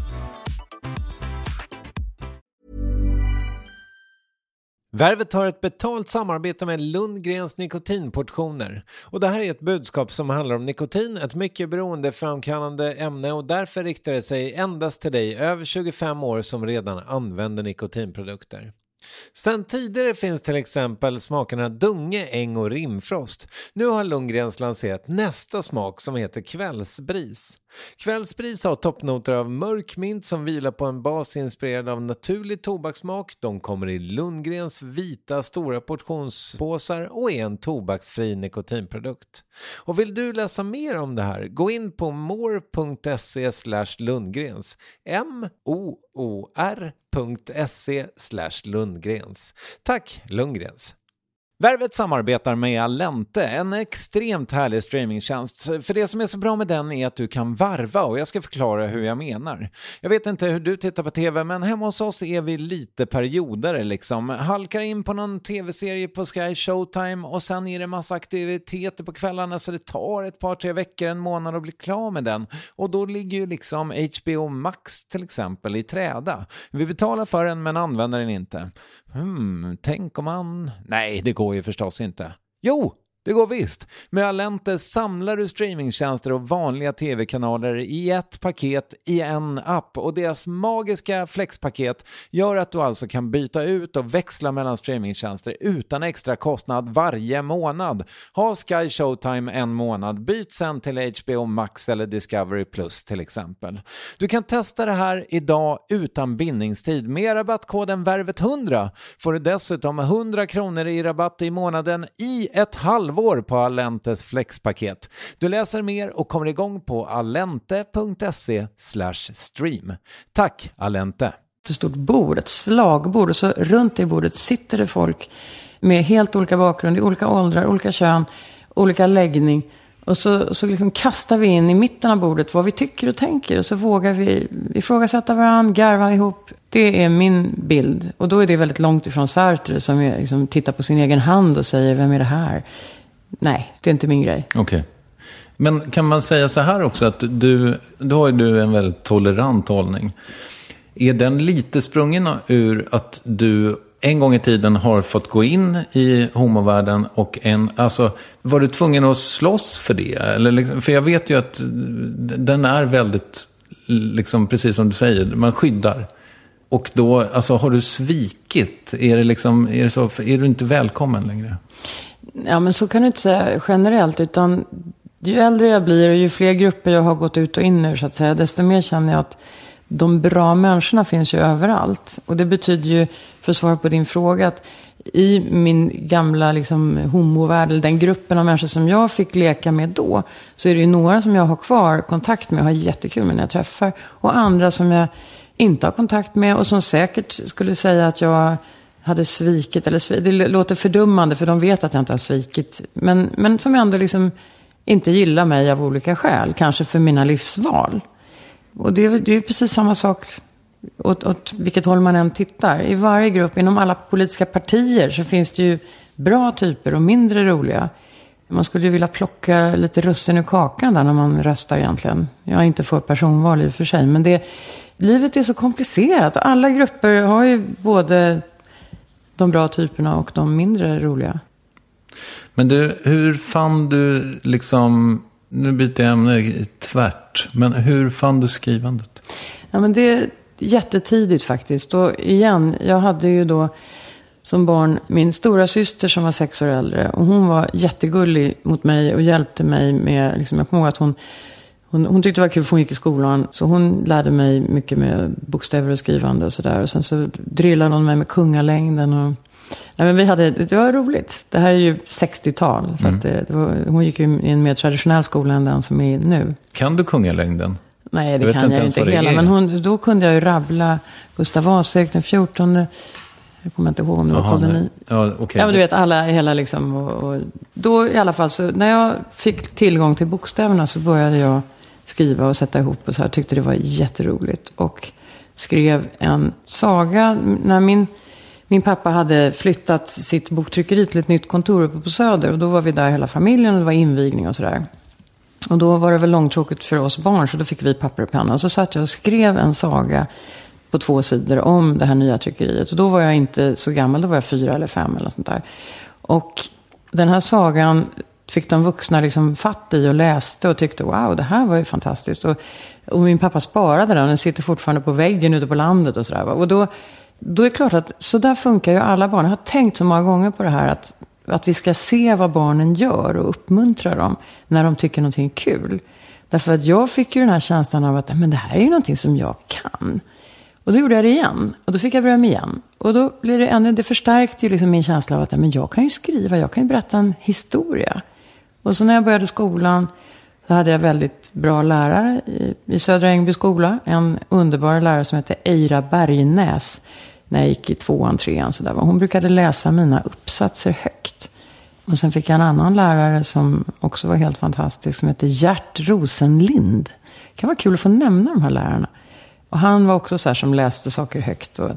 A: Värvet har ett betalt samarbete med Lundgrens nikotinportioner. Och det här är ett budskap som handlar om nikotin, ett mycket beroendeframkallande ämne, och därför riktar det sig endast till dig över 25 år som redan använder nikotinprodukter. Sedan tidigare finns till exempel smakerna Dunge, Äng och Rimfrost. Nu har Lundgrens lanserat nästa smak som heter Kvällsbris. Kvällsbris har toppnoter av mörk mint som vilar på en bas inspirerad av naturlig tobakssmak. De kommer i Lundgrens vita stora portionspåsar och är en tobaksfri nikotinprodukt. Och vill du läsa mer om det här, gå in på more.se/Lundgrens. moor.se/Lundgrens. Tack Lundgrens. Värvet samarbetar med Allente, en extremt härlig streamingtjänst. För det som är så bra med den är att du kan varva, och jag ska förklara hur jag menar. Jag vet inte hur du tittar på tv, men hemma hos oss är vi lite perioder liksom. Halkar in på någon tv-serie på Sky Showtime och sen är det massa aktiviteter på kvällarna, så det tar ett par 3 veckor, en månad att bli klar med den. Och då ligger ju liksom HBO Max till exempel i träda. Vi betalar för den men använder den inte. Tänk om man... Nej, det går ju förstås inte. Jo, Det går visst. Med Allente samlar du streamingtjänster och vanliga tv-kanaler i ett paket i en app. Och deras magiska flexpaket gör att du alltså kan byta ut och växla mellan streamingtjänster utan extra kostnad varje månad. Ha Sky Showtime en månad, byt sen till HBO Max eller Discovery Plus till exempel. Du kan testa det här idag utan bindningstid. Med rabattkoden VÄRVET100 får du dessutom 100 kronor i rabatt i månaden i ett halvår på Allentes flexpaket. Du läser mer och kommer igång på allente.se/stream. Tack Allente!
F: Ett stort bord, ett slagbord, och så runt det bordet sitter det folk med helt olika bakgrund, i olika åldrar, olika kön, olika läggning. Och så liksom kastar vi in i mitten av bordet vad vi tycker och tänker. Och så vågar vi ifrågasätta varandra, garva ihop. Det är min bild. Och då är det väldigt långt ifrån Sartre som liksom tittar på sin egen hand och säger, vem är det här? Nej, det är inte min grej.
H: Okej. Men kan man säga så här också, att du har ju en väldigt tolerant hållning. Är den lite sprungen ur att du en gång i tiden har fått gå in i homovärlden och var du tvungen att slåss för det? Eller liksom, för jag vet ju att den är väldigt, liksom, precis som du säger, man skyddar. Och då, alltså, har du svikit? Är du inte välkommen längre?
F: Ja, men så kan du inte säga generellt, utan ju äldre jag blir och ju fler grupper jag har gått ut och in ur, så att säga, desto mer känner jag att de bra människorna finns ju överallt. Och det betyder ju, för att svara på din fråga, att i min gamla liksom homovärld, eller den gruppen av människor som jag fick leka med då, så är det ju några som jag har kvar kontakt med och har jättekul med när jag träffar. Och andra som jag inte har kontakt med och som säkert skulle säga att jag hade svikit. Det låter fördummande, för de vet att jag inte har svikit. Men som ändå liksom inte gillar mig av olika skäl. Kanske för mina livsval. Och det är precis samma sak åt vilket håll man än tittar. I varje grupp, inom alla politiska partier, så finns det ju bra typer och mindre roliga. Man skulle ju vilja plocka lite russin ur kakan där när man röstar egentligen. Jag är inte för personval i och för sig, men livet är så komplicerat. Och alla grupper har ju både de bra typerna och de mindre roliga.
H: Men du, hur fann du liksom, nu byter jag ämne tvärt, men hur fann du skrivandet? Ja,
F: men det är jättetidigt faktiskt. Och igen, jag hade ju då som barn min stora syster som var 6 år äldre. Och hon var jättegullig mot mig och hjälpte mig med, liksom, jag kommer ihåg att hon tyckte det var kul för hon gick i skolan. Så hon lärde mig mycket med bokstäver och skrivande och sådär. Och sen så drillade hon mig med kungalängden. Och, nej, men det var roligt. Det här är ju 60-tal. Så att hon gick ju i en mer traditionell skola än den som är nu.
H: Kan du kungalängden?
F: Nej, det kan jag inte hela. Men då kunde jag ju rabbla Gustav Vasek den 14. Jag kommer inte ihåg om det var koloni.
H: Ja, okay.
F: Ja, men du vet, hela liksom. Och då i alla fall, så när jag fick tillgång till bokstäverna så började jag skriva och sätta ihop. Och så jag tyckte det var jätteroligt. Och skrev en saga. När min pappa hade flyttat sitt boktryckeri till ett nytt kontor uppe på Söder. Och då var vi där hela familjen och det var invigning och sådär. Och då var det väl långtråkigt för oss barn, så då fick vi papper och penna. Och så satt jag och skrev en saga på 2 sidor om det här nya tryckeriet. Och då var jag inte så gammal, då var jag 4 eller 5 eller sånt där. Och den här sagan fick de vuxna liksom fatt i och läste och tyckte, wow, det här var ju fantastiskt. Och min pappa sparade den sitter fortfarande på väggen ute på landet och sådär. Och då är det klart att så där funkar ju alla barn. Jag har tänkt så många gånger på det här att vi ska se vad barnen gör och uppmuntra dem när de tycker någonting är kul. Därför att jag fick ju den här känslan av att men det här är ju någonting som jag kan. Och då gjorde jag det igen. Och då fick jag börja med igen. Och då blir det förstärkte ju liksom min känsla av att men jag kan ju skriva, jag kan ju berätta en historia. Och så när jag började skolan så hade jag väldigt bra lärare i Södra Ängby skola. En underbar lärare som heter Eira Bergnäs. När jag gick i 2:an, 3:an så där. Hon brukade läsa mina uppsatser högt. Och sen fick jag en annan lärare som också var helt fantastisk som heter Gert Rosenlind. Det kan vara kul att få nämna de här lärarna. Och han var också så här som läste saker högt. Och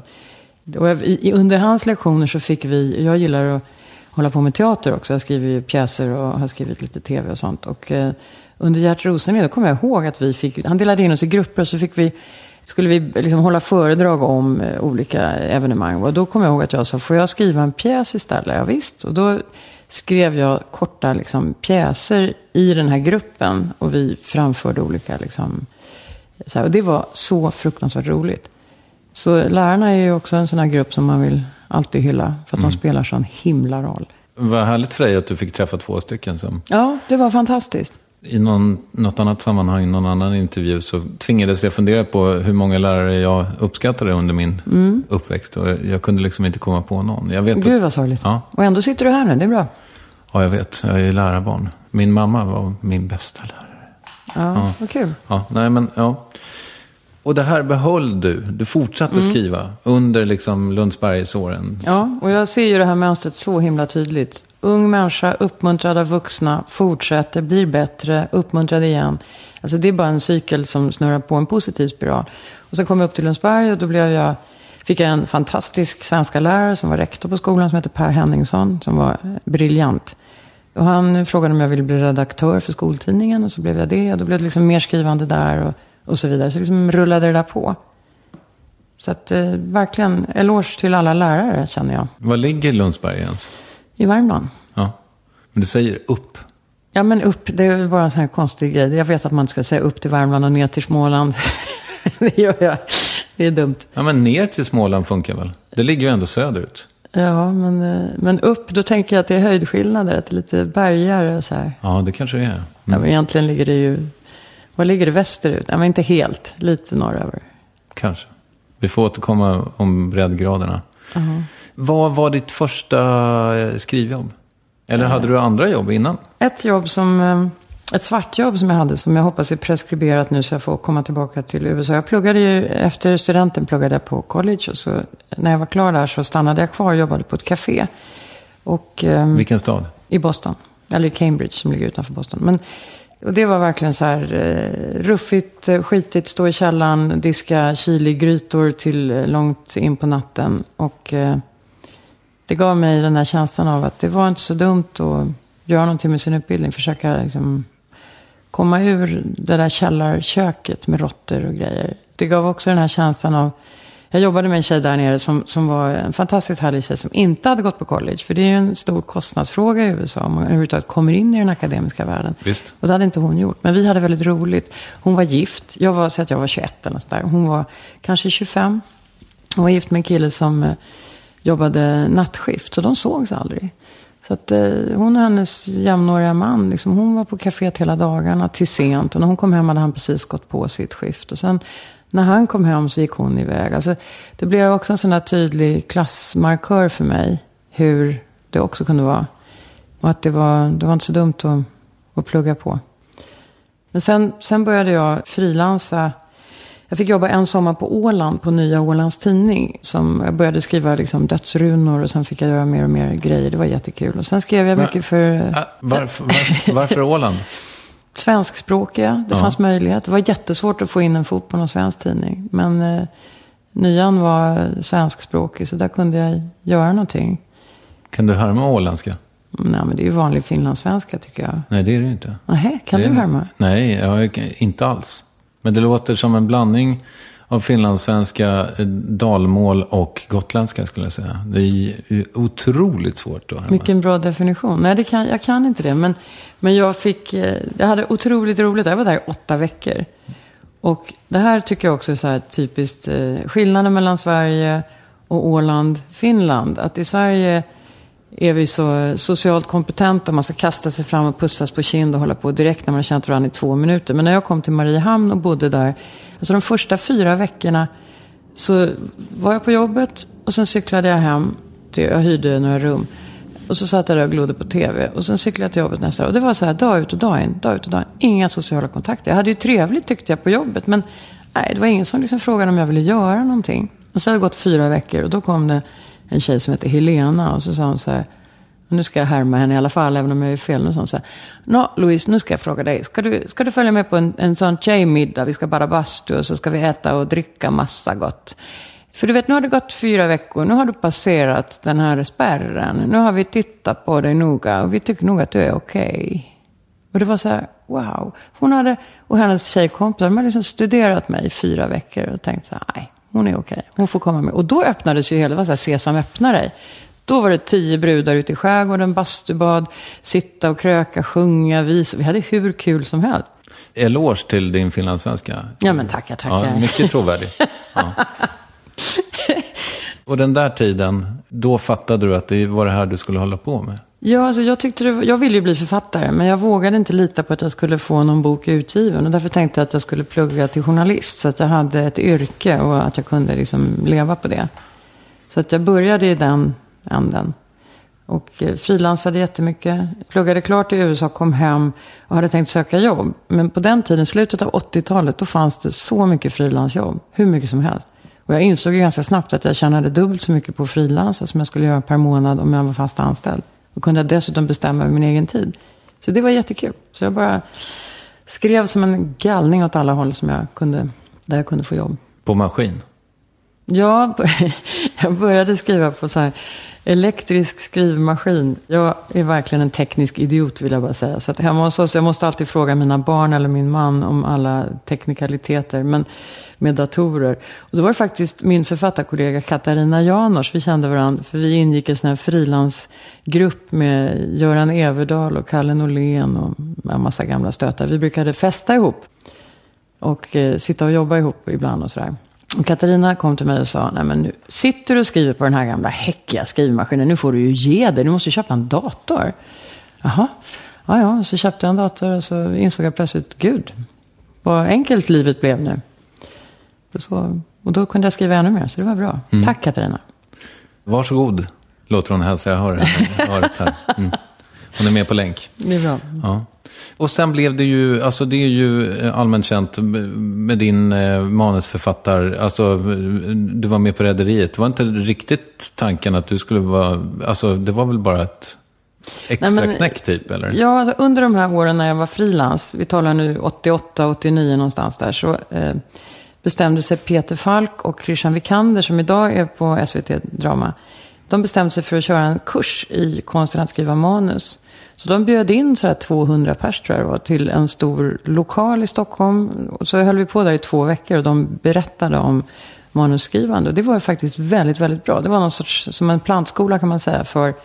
F: under hans lektioner så fick jag gillar att hålla på med teater också. Jag skriver ju pjäser och har skrivit lite tv och sånt. Och under Gert Rosenlind, då kommer jag ihåg att han delade in oss i grupper och så skulle vi liksom hålla föredrag om olika evenemang. Och då kommer jag ihåg att jag sa, får jag skriva en pjäs istället? Ja visst. Och då skrev jag korta liksom, pjäser i den här gruppen. Och vi framförde olika liksom, så här, och det var så fruktansvärt roligt. Så lärarna är ju också en sån här grupp som man vill alltid hylla. För att de spelar sån himla roll.
H: Vad härligt för dig att du fick träffa 2 stycken som...
F: Ja, det var fantastiskt.
H: I något annat sammanhang, i någon annan intervju så tvingades jag fundera på hur många lärare jag uppskattade under min uppväxt. Och jag kunde liksom inte komma på någon. Jag vet
F: Gud vad sorgligt.
H: Ja.
F: Och ändå sitter du här nu, det är bra.
H: Ja, jag vet. Jag är ju lärarbarn. Min mamma var min bästa lärare.
F: Ja, vad kul.
H: Ja, nej men ja. Och det här behöll du. Du fortsatte skriva under liksom Lundsbergsåren.
F: Ja, och jag ser ju det här mönstret så himla tydligt. Ung människa, uppmuntrad av vuxna, fortsätter, blir bättre, uppmuntrad igen. Alltså det är bara en cykel som snurrar på en positiv spiral. Och sen kom jag upp till Lundsberg och då fick jag en fantastisk svenska lärare som var rektor på skolan som heter Per Henningsson, som var briljant. Och han frågade om jag ville bli redaktör för skoltidningen och så blev jag det. Och då blev det liksom mer skrivande där och så vidare. Så liksom rullade det där på. Så att verkligen eloge till alla lärare känner jag.
H: Var ligger Lundsberg ens?
F: I Värmland.
H: Ja, men du säger upp.
F: Ja, men upp, det är bara en sån här konstig grej. Jag vet att man ska säga upp till Värmland och ner till Småland. Det gör jag. Det är dumt.
H: Ja, men ner till Småland funkar väl? Det ligger ju ändå söderut.
F: Ja, men upp, då tänker jag att det är höjdskillnader. Att det är lite bergare och så här.
H: Ja, det kanske det är.
F: Ja, men egentligen ligger det ju... Var ligger det västerut? Ja, men inte helt. Lite norröver.
H: Kanske. Vi får återkomma om breddgraderna. Vad var ditt första skrivjobb? Eller hade du andra jobb innan?
F: Ett svartjobb som jag hade, som jag hoppas är preskriberat nu så jag får komma tillbaka till USA. Jag pluggade ju, efter studenten pluggade jag på college och så när jag var klar där så stannade jag kvar och jobbade på ett café. Och,
H: vilken stad?
F: I Boston, eller i Cambridge som ligger utanför Boston. Och det var verkligen så här ruffigt, skitigt, stå i källaren, diska chiligrytor till långt in på natten. Och det gav mig den här känslan av att det var inte så dumt att göra någonting med sin utbildning. Försöka liksom komma ur det där källarköket med råttor och grejer. Det gav också den här känslan av... Jag jobbade med en tjej där nere som var en fantastiskt härlig tjej som inte hade gått på college. För det är ju en stor kostnadsfråga i USA om man överhuvudtaget kommer in i den akademiska världen.
H: Visst.
F: Och det hade inte hon gjort. Men vi hade väldigt roligt. Hon var gift. Jag var 21 eller så där. Hon var kanske 25. Hon var gift med en kille som jobbade nattskift. Så de sågs aldrig. Så att hon och hennes jämnåriga man, liksom, hon var på kaféet hela dagarna till sent. Och när hon kom hem hade han precis gått på sitt skift. Och sen när han kom hem så gick hon iväg. Alltså, det blev också en sån här tydlig klassmarkör för mig. Hur det också kunde vara. Och att det var inte så dumt att plugga på. Men sen började jag frilansa. Jag fick jobba en sommar på Åland, på Nya Ålands tidning. Jag började skriva liksom dödsrunor och sen fick jag göra mer och mer grejer. Det var jättekul. Och sen skrev jag mycket för...
H: Varför Åland?
F: Svenskspråkiga. Det fanns möjlighet. Det var jättesvårt att få in en fot på någon svensk tidning. Men Nyan var svenskspråkig så där kunde jag göra någonting.
H: Kan du härma åländska?
F: Nej, men det är ju vanlig finlandssvenska tycker jag.
H: Nej, det är det inte.
F: Nej, kan du härma?
H: Nej, inte alls. Men det låter som en blandning av finlandssvenska, dalmål och gotländska skulle jag säga. Det är otroligt svårt att härma.
F: Vilken bra definition. Nej, jag kan inte det. Men jag hade otroligt roligt. Jag var där i 8 veckor. Och det här tycker jag också är så här typiskt skillnaden mellan Sverige och Åland, Finland. Att i Sverige är vi så socialt kompetenta. Man ska kasta sig fram och pussas på kind och hålla på direkt när man har känt varandra i 2 minuter. Men när jag kom till Mariehamn och bodde där. Alltså de första 4 veckorna så var jag på jobbet. Och sen cyklade jag hem. Jag hyrde några rum. Och så satt jag där och glodde på tv. Och sen cyklade jag till jobbet nästa. Och det var så här dag ut och dag in. Inga sociala kontakter. Jag hade ju trevligt tyckte jag på jobbet. Men nej, det var ingen som liksom frågade om jag ville göra någonting. Och så hade det gått 4 veckor. Och då kom det en tjej som heter Helena. Och så sa hon så här. Nu ska jag härma henne i alla fall. Även om jag är fel. Och så här. Nå, Louise, nu ska jag fråga dig. Ska du följa med på en sån tjejmiddag? Vi ska bara bastu. Och så ska vi äta och dricka massa gott. För du vet, nu har det gått 4 veckor. Nu har du passerat den här spärren. Nu har vi tittat på dig noga. Och vi tycker nog att du är okej. Och det var så här, wow. Hon hade, och hennes tjejkompisar, de hade liksom studerat mig i 4 veckor. Och tänkt så här, nej, hon är okej. Hon får komma med. Och då öppnades ju hela, det var så här, Sesam öppnar dig. Då var det 10 brudar ute i skärgården, bastubad, sitta och kröka, sjunga, visa. Vi hade hur kul som helst.
H: Eloge till din finlandssvenska.
F: Ja, men tackar.
H: Ja, mycket trovärdig. Ja. Och den där tiden, då fattade du att det var det här du skulle hålla på med?
F: Ja, alltså jag ville ju bli författare, men jag vågade inte lita på att jag skulle få någon bok utgiven. Och därför tänkte jag att jag skulle plugga till journalist, så att jag hade ett yrke och att jag kunde liksom leva på det. Så att jag började i den änden. Och frilansade jättemycket. Pluggade klart i USA, kom hem och hade tänkt söka jobb. Men på den tiden, slutet av 80-talet, då fanns det så mycket frilansjobb. Hur mycket som helst. Och jag insåg ju ganska snabbt att jag tjänade dubbelt så mycket på frilansa som jag skulle göra per månad om jag var fast anställd. Och kunde jag dessutom bestämma över min egen tid. Så det var jättekul. Så jag bara skrev som en galning åt alla håll som jag kunde, där jag kunde få jobb.
H: På maskin?
F: Ja, jag började skriva på så här elektrisk skrivmaskin. Jag är verkligen en teknisk idiot, vill jag bara säga. Så att hemma hos oss, jag måste alltid fråga mina barn eller min man om alla teknikaliteter. Men med datorer. Och då var det faktiskt min författarkollega Katarina Janors. Vi kände varandra för vi ingick i en sån här frilansgrupp med Göran Everdahl och Kalle Norlén och en massa gamla stötar. Vi brukade festa ihop och sitta och jobba ihop ibland och sådär. Och Katarina kom till mig och sa, nej men nu sitter du och skriver på den här gamla häckiga skrivmaskinen. Nu får du ju ge dig, du måste köpa en dator. Jaha, ja, så köpte jag en dator och så insåg jag plötsligt, gud, vad enkelt livet blev nu. Och då kunde jag skriva ännu mer, så det var bra. Tack Katarina.
H: Varsågod, låter hon hälsa. Jag hör det här. Hon är med på länk.
F: Det är bra.
H: Ja. Och sen blev det ju, alltså det är ju allmänt känt med din manusförfattar, alltså du var med på Rederiet. Det var inte riktigt tanken att du skulle vara, alltså det var väl bara ett extra knäck typ, eller? Ja,
F: alltså, under de här åren när jag var frilans, vi talar nu 88, 89 någonstans där, så bestämde sig Peter Falk och Christian Vikander, som idag är på SVT Drama. De bestämde sig för att köra en kurs i konsten att skriva manus. Så de bjöd in så här 200 pers, tror jag det var, till en stor lokal i Stockholm. Och så höll vi på där i 2 veckor och de berättade om manusskrivande. Och det var faktiskt väldigt, väldigt bra. Det var någon sorts, som en plantskola kan man säga, för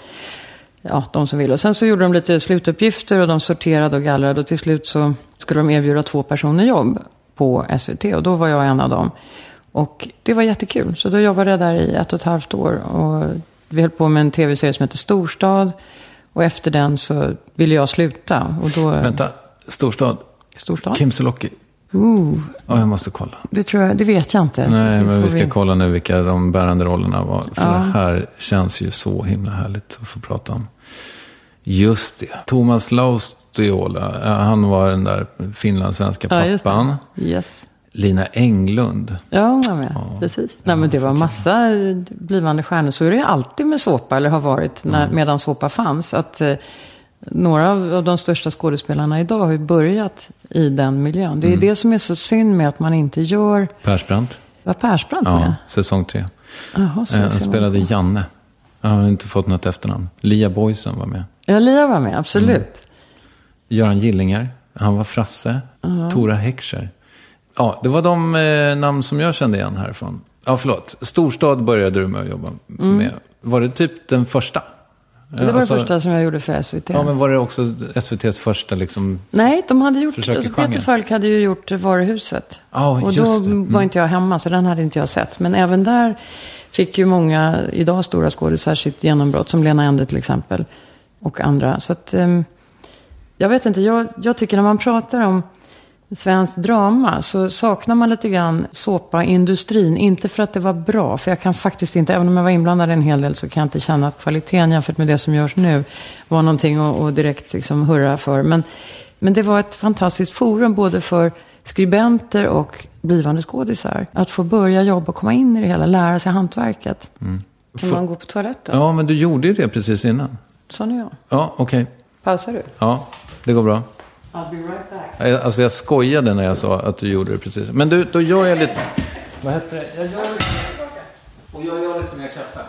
F: de som ville. Och sen så gjorde de lite slutuppgifter och de sorterade och gallrade. Och till slut så skulle de erbjuda 2 personer jobb på SVT. Och då var jag en av dem. Och det var jättekul. Så då jobbade jag där i 1,5 år. Och vi höll på med en tv-serie som heter Storstad. Och efter den så ville jag sluta. Och då...
H: Vänta, Storstad? Kim Sulocki. Ja, jag måste kolla.
F: Det vet jag inte.
H: Nej, men vi ska kolla nu vilka de bärande rollerna var. För det här känns ju så himla härligt att få prata om. Just det. Thomas Laustiola, han var den där finlandssvenska pappan.
F: Yes.
H: Lina Englund.
F: Ja, precis. Nej, men det var massa blivande stjärnor. Så är det alltid med såpa, eller har varit medan såpa fanns. Att några av de största skådespelarna idag har ju börjat i den miljön. Det är det som är så synd med att man inte gör...
H: Persbrandt.
F: Var Persbrandt med?
H: Ja, säsong 3.
F: Jaha,
H: han spelade Janne. Jag har inte fått något efternamn. Lia Boysen var med.
F: Ja, Lia var med, absolut.
H: Göran Gillinger. Han var Frasse. Tora Heckscher. Ja, det var de namn som jag kände igen härifrån. Ja, förlåt. Storstad började du med att jobba med. Var det typ den första?
F: Det var det första som jag gjorde för SVT.
H: Ja, men var det också SVTs första liksom...
F: Nej, de hade gjort... Alltså Peter Falk hade ju gjort Varuhuset.
H: Och
F: då var inte jag hemma, så den hade inte jag sett. Men även där fick ju många idag stora skådespelare sitt genombrott. Som Lena Ende till exempel. Och andra. Så att... jag vet inte, jag tycker när man pratar om svensk drama så saknar man lite grann såpa-industrin. Inte för att det var bra, för jag kan faktiskt inte, även om jag var inblandad en hel del, så kan jag inte känna att kvaliteten jämfört med det som görs nu var någonting att direkt liksom hurra för. Men det var ett fantastiskt forum både för skribenter och blivande skådisar. Att få börja jobba och komma in i det hela, lära sig hantverket. Kan man gå på toaletten?
H: Ja, men du gjorde ju det precis innan.
F: Så nu jag.
H: Ja, okej.
F: Pausar du?
H: Ja, det går bra.
F: I'll be right back.
H: Alltså jag skojade när jag sa att du gjorde det precis. Men du, då gör jag lite... Vad heter det? Jag gör lite... Och jag gör lite mer kaffe.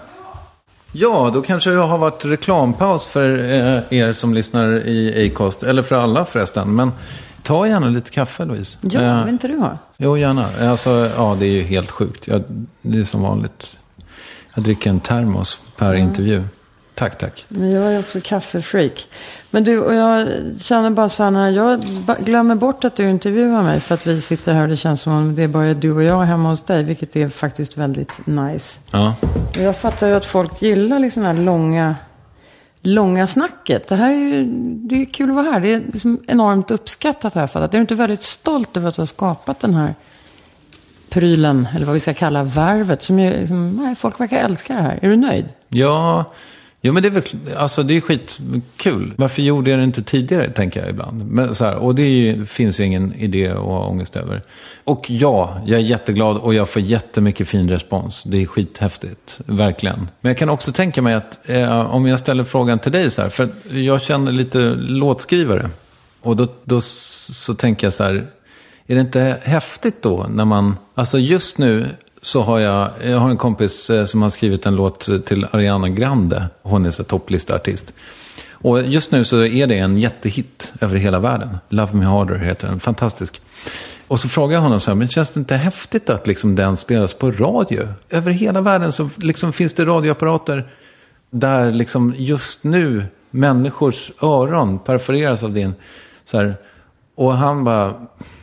H: Ja, då kanske jag har varit reklampaus för er som lyssnar i Acast. Eller för alla förresten. Men ta gärna lite kaffe, Louise.
F: Ja, vill inte du ha?
H: Jo, gärna. Alltså, ja, det är ju helt sjukt. Det är som vanligt. Jag dricker en termos per intervju. Tack.
F: Men jag är också kaffefreak. Men du, och jag känner bara så här, när jag glömmer bort att du intervjuar mig för att vi sitter här och det känns som om det är bara du och jag hemma hos dig, vilket är faktiskt väldigt nice.
H: Ja.
F: Och jag fattar ju att folk gillar liksom det här långa snacket. Det är kul att vara här. Det är liksom enormt uppskattat här. För att är du inte väldigt stolt över att du har skapat den här prylen, eller vad vi ska kalla värvet, som är liksom, folk verkar älska det här. Är du nöjd?
H: Ja, men det är väl, alltså det är skitkul. Varför gjorde jag det inte tidigare, tänker jag ibland. Men så här, och finns ju ingen idé att ha ångest över. Och ja, jag är jätteglad och jag får jättemycket fin respons. Det är skithäftigt, verkligen. Men jag kan också tänka mig att om jag ställer frågan till dig så här, för att jag känner lite låtskrivare. Och då så tänker jag så här, är det inte häftigt då när man, alltså just nu så har jag har en kompis som har skrivit en låt till Ariana Grande. Hon är så topplistaartist. Och just nu så är det en jättehit över hela världen. Love Me Harder heter den, fantastisk. Och så frågar jag honom så här, men känns det inte häftigt att liksom den spelas på radio? Över hela världen så liksom finns det radioapparater där liksom just nu människors öron perforeras av din. Så här. Och han bara...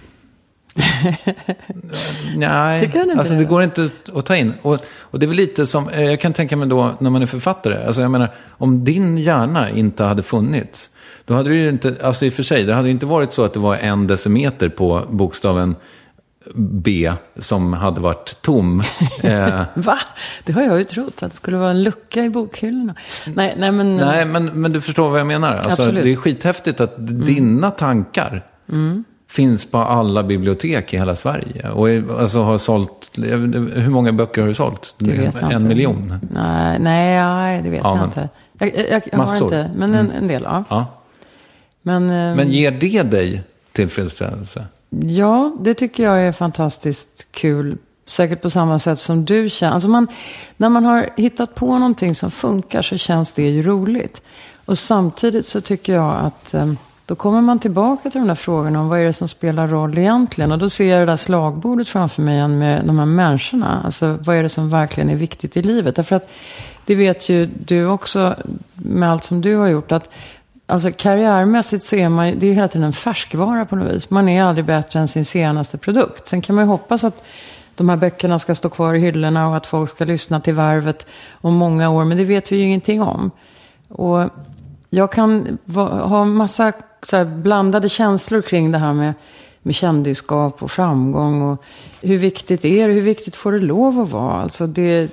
H: Nej, alltså det går inte att ta in. Och det är väl lite som, jag kan tänka mig då när man är författare. Alltså jag menar, om din hjärna inte hade funnits, då hade det ju inte, alltså i och för sig, det hade inte varit så att det var 1 decimeter på bokstaven B som hade varit tom.
F: Va? Det har jag ju trott, att det skulle vara en lucka i bokhyllorna. Nej, men du förstår vad jag menar. Alltså, det är skithäftigt att dina tankar finns på alla bibliotek i hela Sverige. Och alltså har sålt, hur många böcker har du sålt? Det vet jag
H: 1 miljon?
F: Nej, det vet jag inte. Jag har inte, men en del, ja. Men
H: ger det dig tillfredsställelse?
F: Ja, det tycker jag är fantastiskt kul. Säkert på samma sätt som du känner. Alltså när man har hittat på någonting som funkar så känns det ju roligt. Och samtidigt så tycker jag att då kommer man tillbaka till de där frågorna om vad är det som spelar roll egentligen. Och då ser jag det där slagbordet framför mig igen med de här människorna. Alltså vad är det som verkligen är viktigt i livet? Därför att det vet ju du också med allt som du har gjort, att alltså karriärmässigt så är man, det är ju hela tiden en färskvara på något vis. Man är aldrig bättre än sin senaste produkt. Sen kan man ju hoppas att de här böckerna ska stå kvar i hyllorna och att folk ska lyssna till värvet om många år. Men det vet vi ju ingenting om. Och jag kan ha massa så här blandade känslor kring det här med kändisskap och framgång. Och hur viktigt är det? Hur viktigt får det lov att vara? Alltså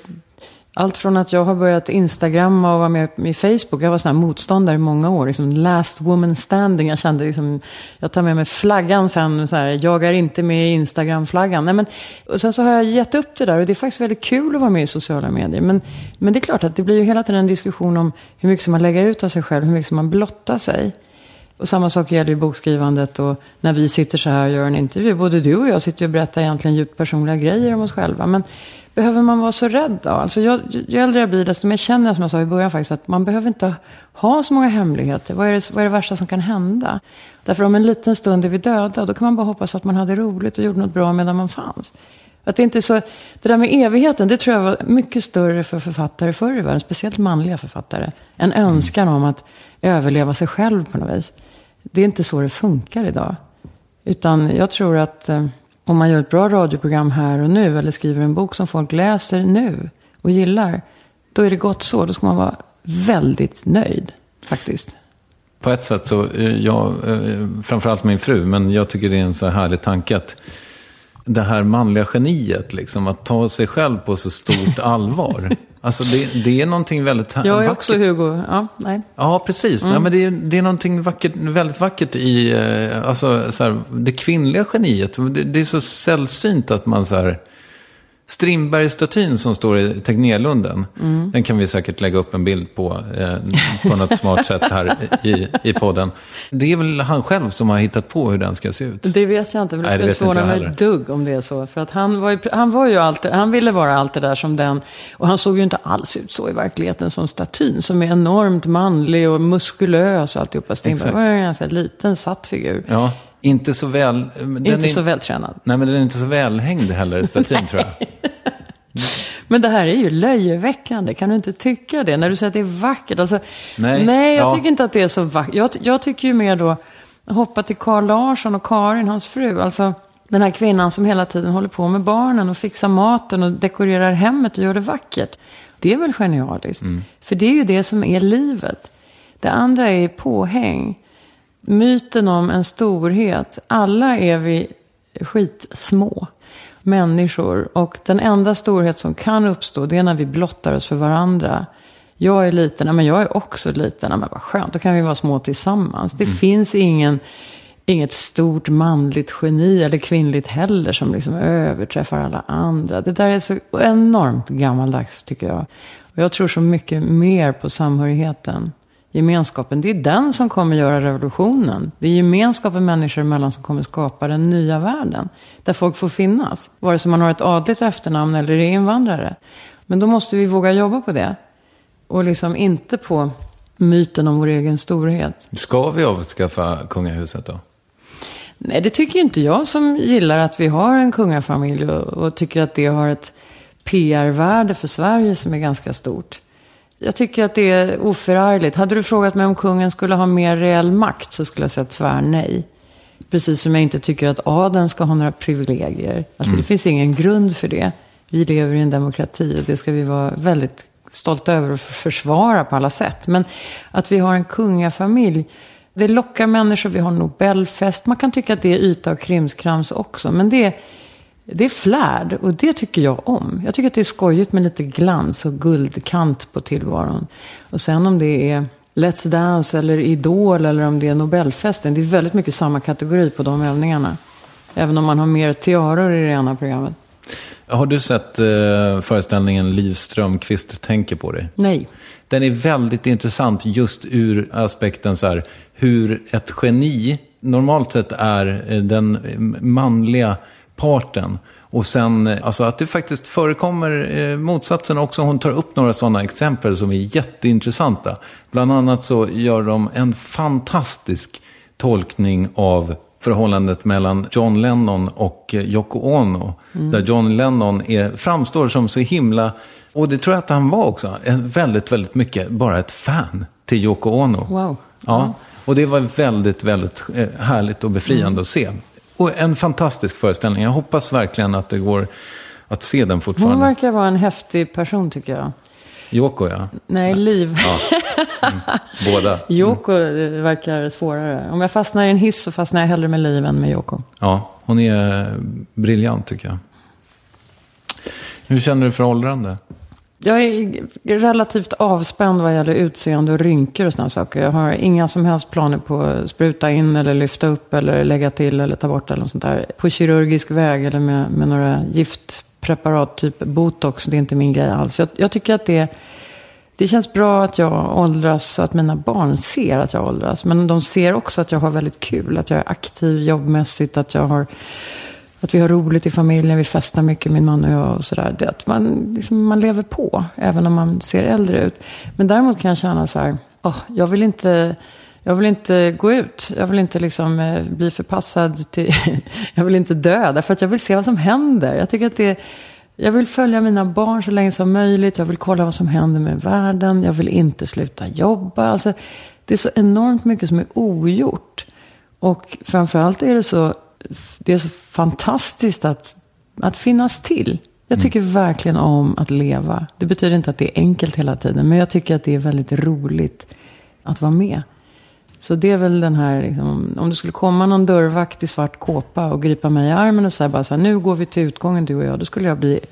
F: allt från att jag har börjat Instagramma och vara med i Facebook. Jag var sån här motståndare i många år. Liksom last woman standing. Jag kände liksom, jag tar med mig flaggan sen. Så här, jag är inte med i Instagram-flaggan. Nej, men, och sen så har jag gett upp det där. Och det är faktiskt väldigt kul att vara med i sociala medier. Men det är klart att det blir ju hela tiden en diskussion om hur mycket som man lägger ut av sig själv. Hur mycket som man blottar sig. Och samma sak gäller i bokskrivandet. Och när vi sitter så här och gör en intervju. Både du och jag sitter och berättar egentligen djupt personliga grejer om oss själva. Men behöver man vara så rädd då? Alltså ju äldre jag blir, desto mer känner jag, som jag sa i början faktiskt, att man behöver inte ha så många hemligheter. Vad är det värsta som kan hända? Därför om en liten stund är vi döda, och då kan man bara hoppas att man hade roligt och gjorde något bra medan man fanns. Att det inte är så, det där med evigheten, det tror jag var mycket större för författare förr i världen, speciellt manliga författare. En önskan om att överleva sig själv på något vis. Det är inte så det funkar idag. Utan jag tror att om man gör ett bra radioprogram här och nu, eller skriver en bok som folk läser nu och gillar, då är det gott så. Då ska man vara väldigt nöjd, faktiskt.
H: På ett sätt så, jag, framförallt min fru, men jag tycker det är en så härlig tanke att det här manliga geniet, liksom, att ta sig själv på så stort allvar. Alltså det är någonting väldigt vackert.
F: Jag är också Hugo, ja, nej.
H: Ja, precis. Ja, men det är någonting vackert, väldigt vackert i alltså, så här, det kvinnliga geniet. Det är så sällsynt att man så här... Strindbergsstatyn som står i Tegnérlunden, den kan vi säkert lägga upp en bild på något smart sätt här i podden. Det är väl han själv som har hittat på hur den ska se ut.
F: Det vet jag inte, men det skulle förvåna mig dugg om det är så. För att han var ju alltid, han ville vara allt det där som den, och han såg ju inte alls ut så i verkligheten som statyn, som är enormt manlig och muskulös och alltihopa. Strindberg var en ganska liten satt figur.
H: Ja. Inte så väl...
F: Inte så vältränad.
H: Nej, men den är inte så välhängd heller, statyn, tror jag.
F: Men det här är ju löjeväckande. Kan du inte tycka det? När du säger att det är vackert. Alltså, nej, jag tycker inte att det är så vackert. Jag tycker ju mer då, hoppa till Carl Larsson och Karin, hans fru. Alltså den här kvinnan som hela tiden håller på med barnen och fixar maten och dekorerar hemmet och gör det vackert. Det är väl genialiskt. För det är ju det som är livet. Det andra är påhäng. Myten om en storhet. Alla är vi skitsmå människor. Och den enda storhet som kan uppstå, det är när vi blottar oss för varandra. Jag är liten, men jag är också liten. Men vad skönt, då kan vi vara små tillsammans. Det finns inget stort manligt geni eller kvinnligt heller som liksom överträffar alla andra. Det där är så enormt gammaldags, tycker jag. Och jag tror så mycket mer på samhörigheten. Gemenskapen, det är den som kommer göra revolutionen. Det är gemenskapen människor emellan som kommer skapa den nya världen. Där folk får finnas. Vare sig man har ett adligt efternamn eller är invandrare. Men då måste vi våga jobba på det. Och liksom inte på myten om vår egen storhet.
H: Ska vi avskaffa kungahuset då?
F: Nej, det tycker inte jag, som gillar att vi har en kungafamilj. Och tycker att det har ett PR-värde för Sverige som är ganska stort. Jag tycker att det är oförargligt. Hade du frågat mig om kungen skulle ha mer reell makt, så skulle jag säga tvär nej. Precis som jag inte tycker att adeln ska ha några privilegier. Alltså det finns ingen grund för det. Vi lever i en demokrati och det ska vi vara väldigt stolta över och försvara på alla sätt. Men att vi har en kungafamilj, det lockar människor. Vi har Nobelfest. Man kan tycka att det är yta och krimskrams också. Men det är flärd och det tycker jag om. Jag tycker att det är skojigt med lite glans och guldkant på tillvaron. Och sen om det är Let's Dance eller Idol eller om det är Nobelfesten. Det är väldigt mycket samma kategori på de övningarna. Även om man har mer tiaror i det ena programmet.
H: Har du sett föreställningen Liv Strömquist tänker på dig?
F: Nej.
H: Den är väldigt intressant just ur aspekten så här, hur ett geni normalt sett är den manliga parten. Och sen, alltså att det faktiskt förekommer motsatsen också. Hon tar upp några sådana exempel som är jätteintressanta. Bland annat så gör de en fantastisk tolkning av förhållandet mellan John Lennon och Yoko Ono. Där John Lennon framstår som så himla, och det tror jag att han var också, väldigt, väldigt mycket bara ett fan till Yoko Ono.
F: Wow.
H: Ja, och det var väldigt, väldigt härligt och befriande att se. Och en fantastisk föreställning. Jag hoppas verkligen att det går att se den fortfarande.
F: Hon verkar vara en häftig person, tycker jag.
H: Yoko, ja.
F: Nej, Liv.
H: Ja. Båda.
F: Yoko verkar svårare. Om jag fastnar i en hiss så fastnar jag hellre med Liv än med Yoko.
H: Ja, hon är briljant, tycker jag. Hur känner du för åldrande?
F: Jag är relativt avspänd vad gäller utseende och rynkor och sådana saker. Jag har inga som helst planer på att spruta in eller lyfta upp eller lägga till eller ta bort eller något sånt där. På kirurgisk väg eller med några giftpreparat typ botox, det är inte min grej alls. Jag tycker att det känns bra att jag åldras, att mina barn ser att jag åldras. Men de ser också att jag har väldigt kul, att jag är aktiv jobbmässigt, att vi har roligt i familjen, vi festar mycket, min man och jag och sådär. Det att man lever på, även om man ser äldre ut. Men däremot kan jag känna så här, jag vill inte gå ut. Jag vill inte liksom bli förpassad till, jag vill inte dö, därför att jag vill se vad som händer. Jag tycker att jag vill följa mina barn så länge som möjligt. Jag vill kolla vad som händer med världen. Jag vill inte sluta jobba. Alltså, det är så enormt mycket som är ogjort. Och framförallt är det så fantastiskt att finnas till. Jag tycker verkligen om att leva. Det betyder inte att det är enkelt hela tiden. Men jag tycker att det är väldigt roligt att vara med. Så det är väl den här, liksom, om det skulle komma någon dörrvakt i svart kåpa och gripa mig i armen och säga bara så här, nu går vi till utgången du och jag. Då skulle jag bli,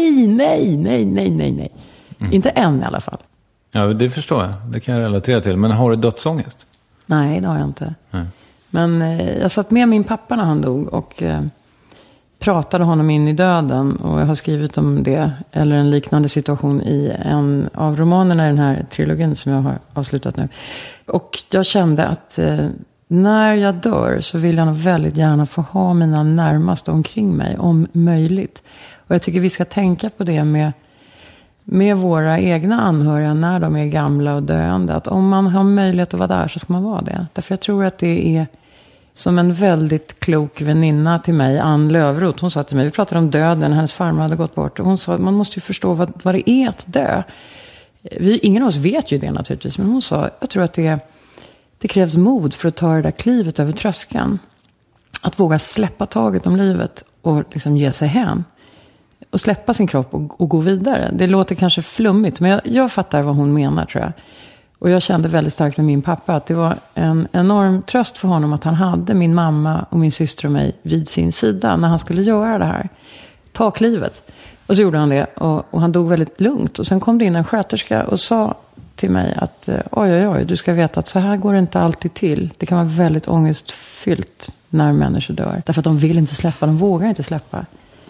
F: nej. Inte än i alla fall.
H: Ja, det förstår jag. Det kan jag relatera till. Men har du dödsångest?
F: Nej, det har jag inte. Men jag satt med min pappa när han dog och pratade honom in i döden. Och jag har skrivit om det, eller en liknande situation i en av romanerna i den här trilogin som jag har avslutat nu. Och jag kände att när jag dör så vill jag nog väldigt gärna få ha mina närmaste omkring mig, om möjligt. Och jag tycker vi ska tänka på det med våra egna anhöriga när de är gamla och döende. Att om man har möjlighet att vara där så ska man vara det. Därför jag tror att det är som en väldigt klok väninna till mig, Ann Lövrot, hon sa till mig, vi pratade om döden, hennes farmor hade gått bort. Och hon sa att man måste ju förstå vad det är att dö. Ingen av oss vet ju det naturligtvis, men hon sa, jag tror att det krävs mod för att ta det där klivet över tröskeln. Att våga släppa taget om livet och liksom ge sig hem. Och släppa sin kropp och gå vidare. Det låter kanske flummigt, men jag fattar vad hon menar, tror jag. Och jag kände väldigt starkt med min pappa att det var en enorm tröst för honom att han hade min mamma och min syster och mig vid sin sida när han skulle göra det här. Ta klivet. Och så gjorde han det och han dog väldigt lugnt. Och sen kom det in en sköterska och sa till mig att oj, du ska veta att så här går det inte alltid till. Det kan vara väldigt ångestfyllt när människor dör. Därför att de vill inte släppa, de vågar inte släppa.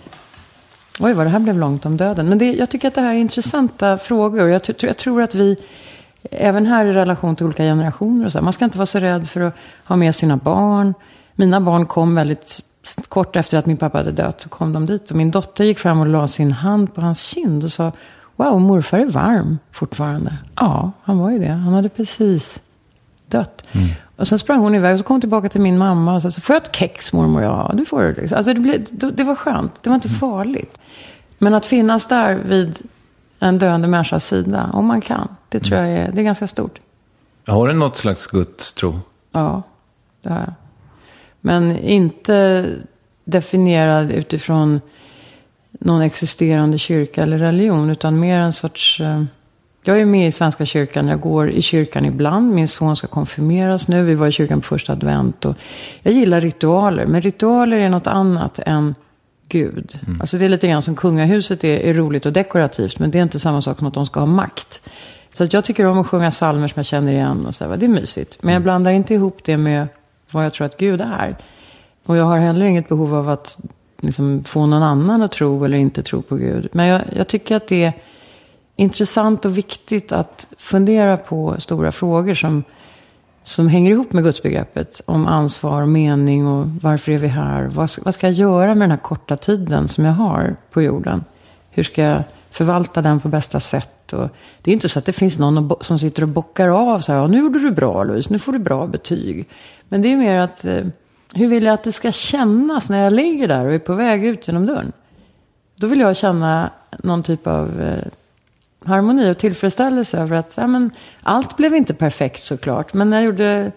F: Oj, vad det här blev långt om döden. Men jag tycker att det här är intressanta frågor. Jag tror att vi, även här i relation till olika generationer och så, man ska inte vara så rädd för att ha med sina barn. Mina barn kom väldigt kort efter att min pappa hade dött, så kom de dit. Och min dotter gick fram och la sin hand på hans kind och sa, wow, morfar är varm fortfarande. Ja, han var ju det. Han hade precis dött. Mm. Och sen sprang hon iväg och så kom hon tillbaka till min mamma och sa, får jag ett kex, mormor? Ja, du får det. Alltså det var skönt. Det var inte farligt. Men att finnas där vid en döende människas sida, om man kan, det tror jag det är ganska stort.
H: Har du något slags gudstro?
F: Ja, det har jag. Men inte definierad utifrån någon existerande kyrka eller religion, utan mer en sorts... Jag är med i Svenska kyrkan, jag går i kyrkan ibland. Min son ska konfirmeras nu, vi var i kyrkan på första advent. Och jag gillar ritualer, men ritualer är något annat än Gud. Mm. Alltså det är lite grann som kungahuset är roligt och dekorativt, men det är inte samma sak som att de ska ha makt. Så att jag tycker om att sjunga psalmer som jag känner igen och så här, det är mysigt. Men jag blandar inte ihop det med vad jag tror att Gud är. Och jag har heller inget behov av att liksom få någon annan att tro eller inte tro på Gud. Men jag tycker att det är intressant och viktigt att fundera på stora frågor som hänger ihop med gudsbegreppet. Om ansvar, mening och varför är vi här? Vad ska jag göra med den här korta tiden som jag har på jorden? Hur ska jag förvalta den på bästa sätt? Och det är inte så att det finns någon som sitter och bockar av så här, ja, nu gjorde du bra, Louise, nu får du bra betyg. Men det är mer att, hur vill jag att det ska kännas när jag ligger där och är på väg ut genom dörren? Då vill jag känna någon typ av harmoni och tillfredsställelse över att allt blev inte perfekt såklart. Men jag gjorde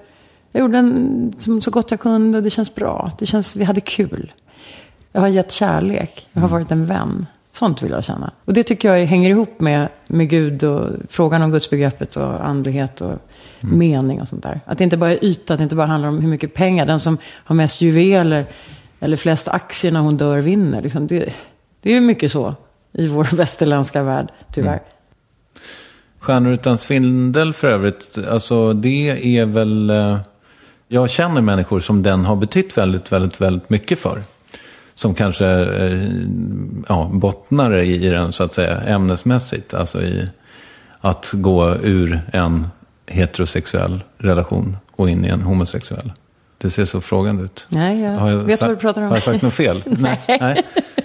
F: så gott jag kunde och det känns bra. Vi hade kul. Jag har gett kärlek. Jag har varit en vän. Sånt vill jag känna. Och det tycker jag hänger ihop med Gud och frågan om gudsbegreppet och andlighet och mening och sånt där. Att det inte bara är yta, att det inte bara handlar om hur mycket pengar. Den som har mest juveler eller flest aktier när hon dör vinner. Liksom det är ju mycket så i vår västerländska värld, tyvärr. Mm.
H: Stjärnor utan svindel för övrigt, alltså det är väl... Jag känner människor som den har betytt väldigt, väldigt, väldigt mycket för. Som kanske bottnar i den så att säga ämnesmässigt. Alltså i att gå ur en heterosexuell relation och in i en homosexuell. Du ser så frågande ut.
F: Nej, jag vet vad du pratar om.
H: Har jag sagt något fel? Nej.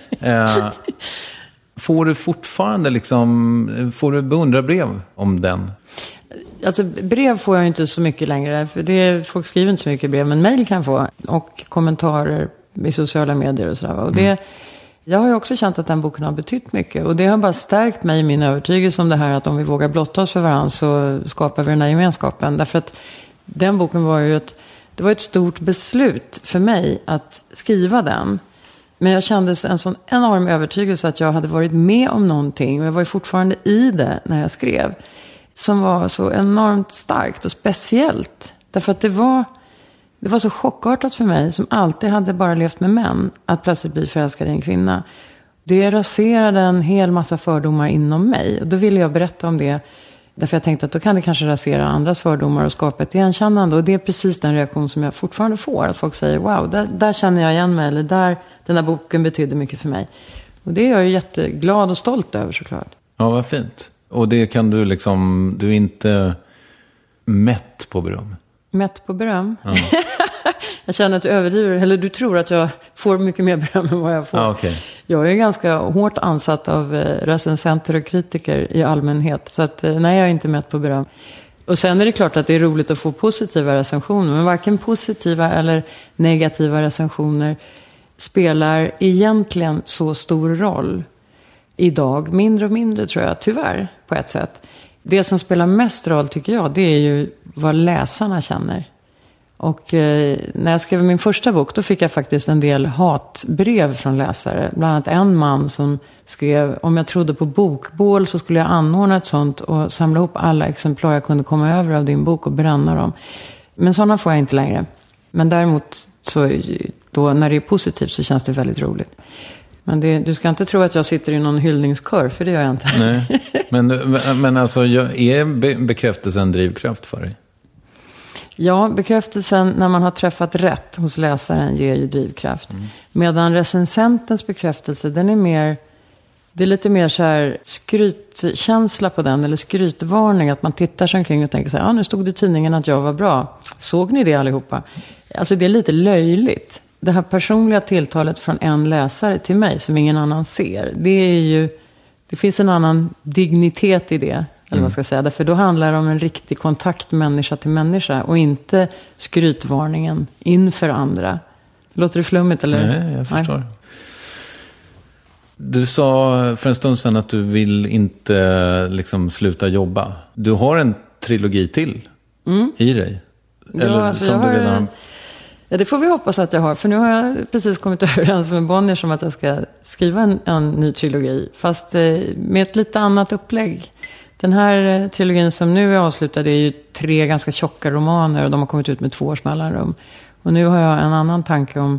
H: Får du fortfarande får du beundrarbrev om den?
F: Alltså brev får jag inte så mycket längre. För folk skriver inte så mycket brev. Men mejl kan jag få. Och kommentarer i sociala medier och sådär. Och jag har ju också känt att den boken har betytt mycket. Och det har bara stärkt mig i min övertygelse om det här. Att om vi vågar blotta oss för varandra så skapar vi den här gemenskapen. Därför att den boken var ju det var ett stort beslut för mig att skriva den. Men jag kände en sån enorm övertygelse att jag hade varit med om någonting. Och jag var ju fortfarande i det när jag skrev. Som var så enormt starkt och speciellt. Därför att det var så chockartat för mig som alltid hade bara levt med män. Att plötsligt bli förälskad i en kvinna. Det raserade en hel massa fördomar inom mig. Och då ville jag berätta om det. Därför jag tänkte att då kan det kanske rasera andras fördomar och skapa ett igenkännande. Och det är precis den reaktion som jag fortfarande får. Att folk säger, wow, där känner jag igen mig. Eller den här boken betydde mycket för mig. Och det är jag ju jätteglad och stolt över såklart.
H: Ja, vad fint. Och det kan du du är inte mätt på beröm?
F: Mätt på beröm? Ja. Jag känner att du överdriver. Eller du tror att jag får mycket mer beröm än vad jag får.
H: Okay.
F: Jag är ganska hårt ansatt av recensenter och kritiker i allmänhet. Så att nej, jag är inte mätt på beröm. Och sen är det klart att det är roligt att få positiva recensioner. Men varken positiva eller negativa recensioner spelar egentligen så stor roll idag. Mindre och mindre tror jag, tyvärr, på ett sätt. Det som spelar mest roll tycker jag, det är ju vad läsarna känner. Och när jag skrev min första bok, då fick jag faktiskt en del hatbrev från läsare. Bland annat en man som skrev, om jag trodde på bokbål så skulle jag anordna ett sånt och samla ihop alla exemplar jag kunde komma över av din bok och bränna dem. Men sådana får jag inte längre. Men däremot, så då, när det är positivt så känns det väldigt roligt. Men du ska inte tro att jag sitter i någon hyllningskör, för det gör jag inte.
H: Nej, men alltså, är bekräftelsen en drivkraft för dig?
F: Ja, bekräftelsen när man har träffat rätt hos läsaren ger ju drivkraft. Medan recensentens bekräftelse, den är mer, det är lite mer så här skrytkänsla på den, eller skrytvarning, att man tittar sig omkring och tänker så här, nu stod det i tidningen att jag var bra. Såg ni det allihopa? Alltså det är lite löjligt. Det här personliga tilltalet från en läsare till mig som ingen annan ser, det är ju, det finns en annan dignitet i det. Eller vad ska jag säga. Därför då handlar det om en riktig kontakt människa till människa. Och inte skrytvarningen inför andra. Låter det flummigt eller?
H: Nej, jag förstår. Nej. Du sa för en stund sedan att du vill inte liksom sluta jobba. Du har en trilogi till i dig. Eller
F: ja, alltså
H: som du redan...
F: Ja, det får vi hoppas att jag har. För nu har jag precis kommit överens med Bonnier som att jag ska skriva en ny trilogi. Fast med ett lite annat upplägg. Den här trilogin som nu är avslutad är ju 3 ganska tjocka romaner och de har kommit ut med 2 års mellanrum. Och nu har jag en annan tanke om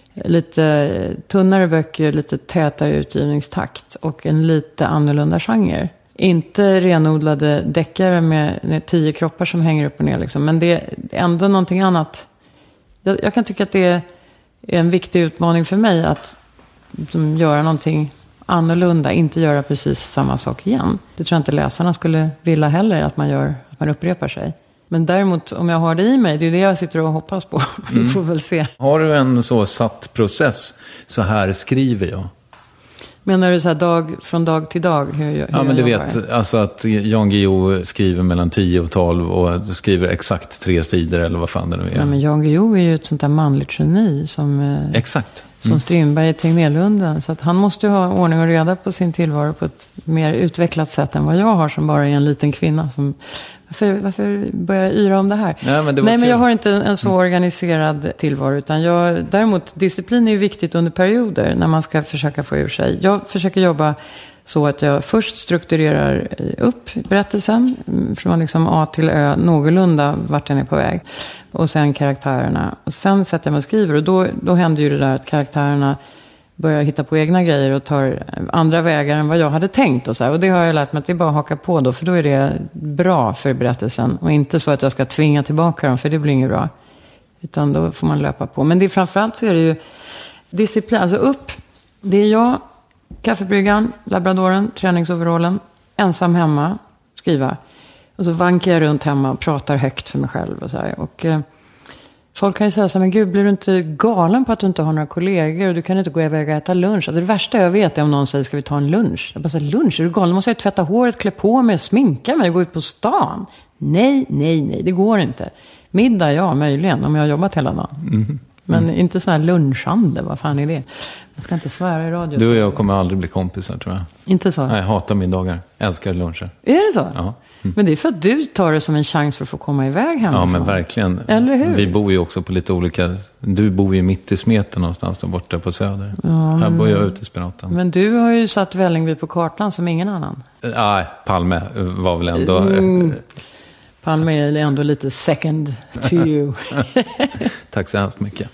F: lite tunnare böcker, lite tätare utgivningstakt och en lite annorlunda genre. Inte renodlade deckare med 10 kroppar som hänger upp och ner liksom, men det är ändå någonting annat. Jag kan tycka att det är en viktig utmaning för mig att göra någonting annorlunda, inte göra precis samma sak igen. Det tror jag inte läsarna skulle vilja heller, att man upprepar sig. Men däremot, om jag har det i mig, det är det jag sitter och hoppas på. Vi får väl se.
H: Har du en så satt process, så här skriver jag?
F: Menar du så här från dag till dag? Hur
H: men du vet, alltså att Jan Guillou skriver mellan 10 och 12 och skriver exakt 3 sidor eller vad fan det nu är.
F: Ja, men Jan Guillou är ju ett sånt där manligt geni som...
H: Exakt.
F: Som Strindberg i Tegnérlunden. Så att han måste ju ha ordning och reda på sin tillvaro på ett mer utvecklat sätt än vad jag har, som bara är en liten kvinna som... Varför börjar jag yra om det här? Nej, men jag har inte en så organiserad tillvaro, utan däremot, disciplin är ju viktigt under perioder när man ska försöka få ur sig. Jag försöker jobba så att jag först strukturerar upp berättelsen från liksom A till Ö, någorlunda vart den är på väg. Och sen karaktärerna. Och sen sätter jag mig och skriver. Och då händer ju det där att karaktärerna börjar hitta på egna grejer och tar andra vägar än vad jag hade tänkt. Och det har jag lärt mig att det är bara att haka på då. För då är det bra för berättelsen. Och inte så att jag ska tvinga tillbaka dem, för det blir inget bra. Utan då får man löpa på. Men det är framförallt så är det ju disciplin. Alltså upp, det är jag, kaffebryggan, labradoren, träningsoverallen, ensam hemma, skriva. Och så vankar jag runt hemma och pratar högt för mig själv. Och så här. Och folk kan ju säga så här, men gud, blir du inte galen på att du inte har några kollegor och du kan inte gå iväg och äta lunch? Alltså det värsta jag vet är om någon säger, ska vi ta en lunch? Jag bara säger, lunch? Är du galen? Då måste jag tvätta håret, klä på mig, sminka mig och gå ut på stan. Nej, det går inte. Middag, ja, möjligen, om jag har jobbat hela dagen. Men inte sån här lunchande, vad fan är det? Jag ska inte svära i radio.
H: Du och jag kommer aldrig bli kompisar, tror jag.
F: Inte så?
H: Nej, hatar middagar. Älskar luncher.
F: Är det så?
H: Ja.
F: Men det är för att du tar det som en chans för att få komma iväg hemifrån.
H: Ja, men verkligen.
F: Eller hur?
H: Vi bor ju också på lite olika... Du bor ju mitt i Smeten någonstans där borta på Söder.
F: Ja,
H: här bor jag ute i Spiraten.
F: Men du har ju satt Vällingby på kartan som ingen annan.
H: Nej, Palme var väl ändå...
F: Palme är ändå lite second to you.
H: Tack så hemskt mycket.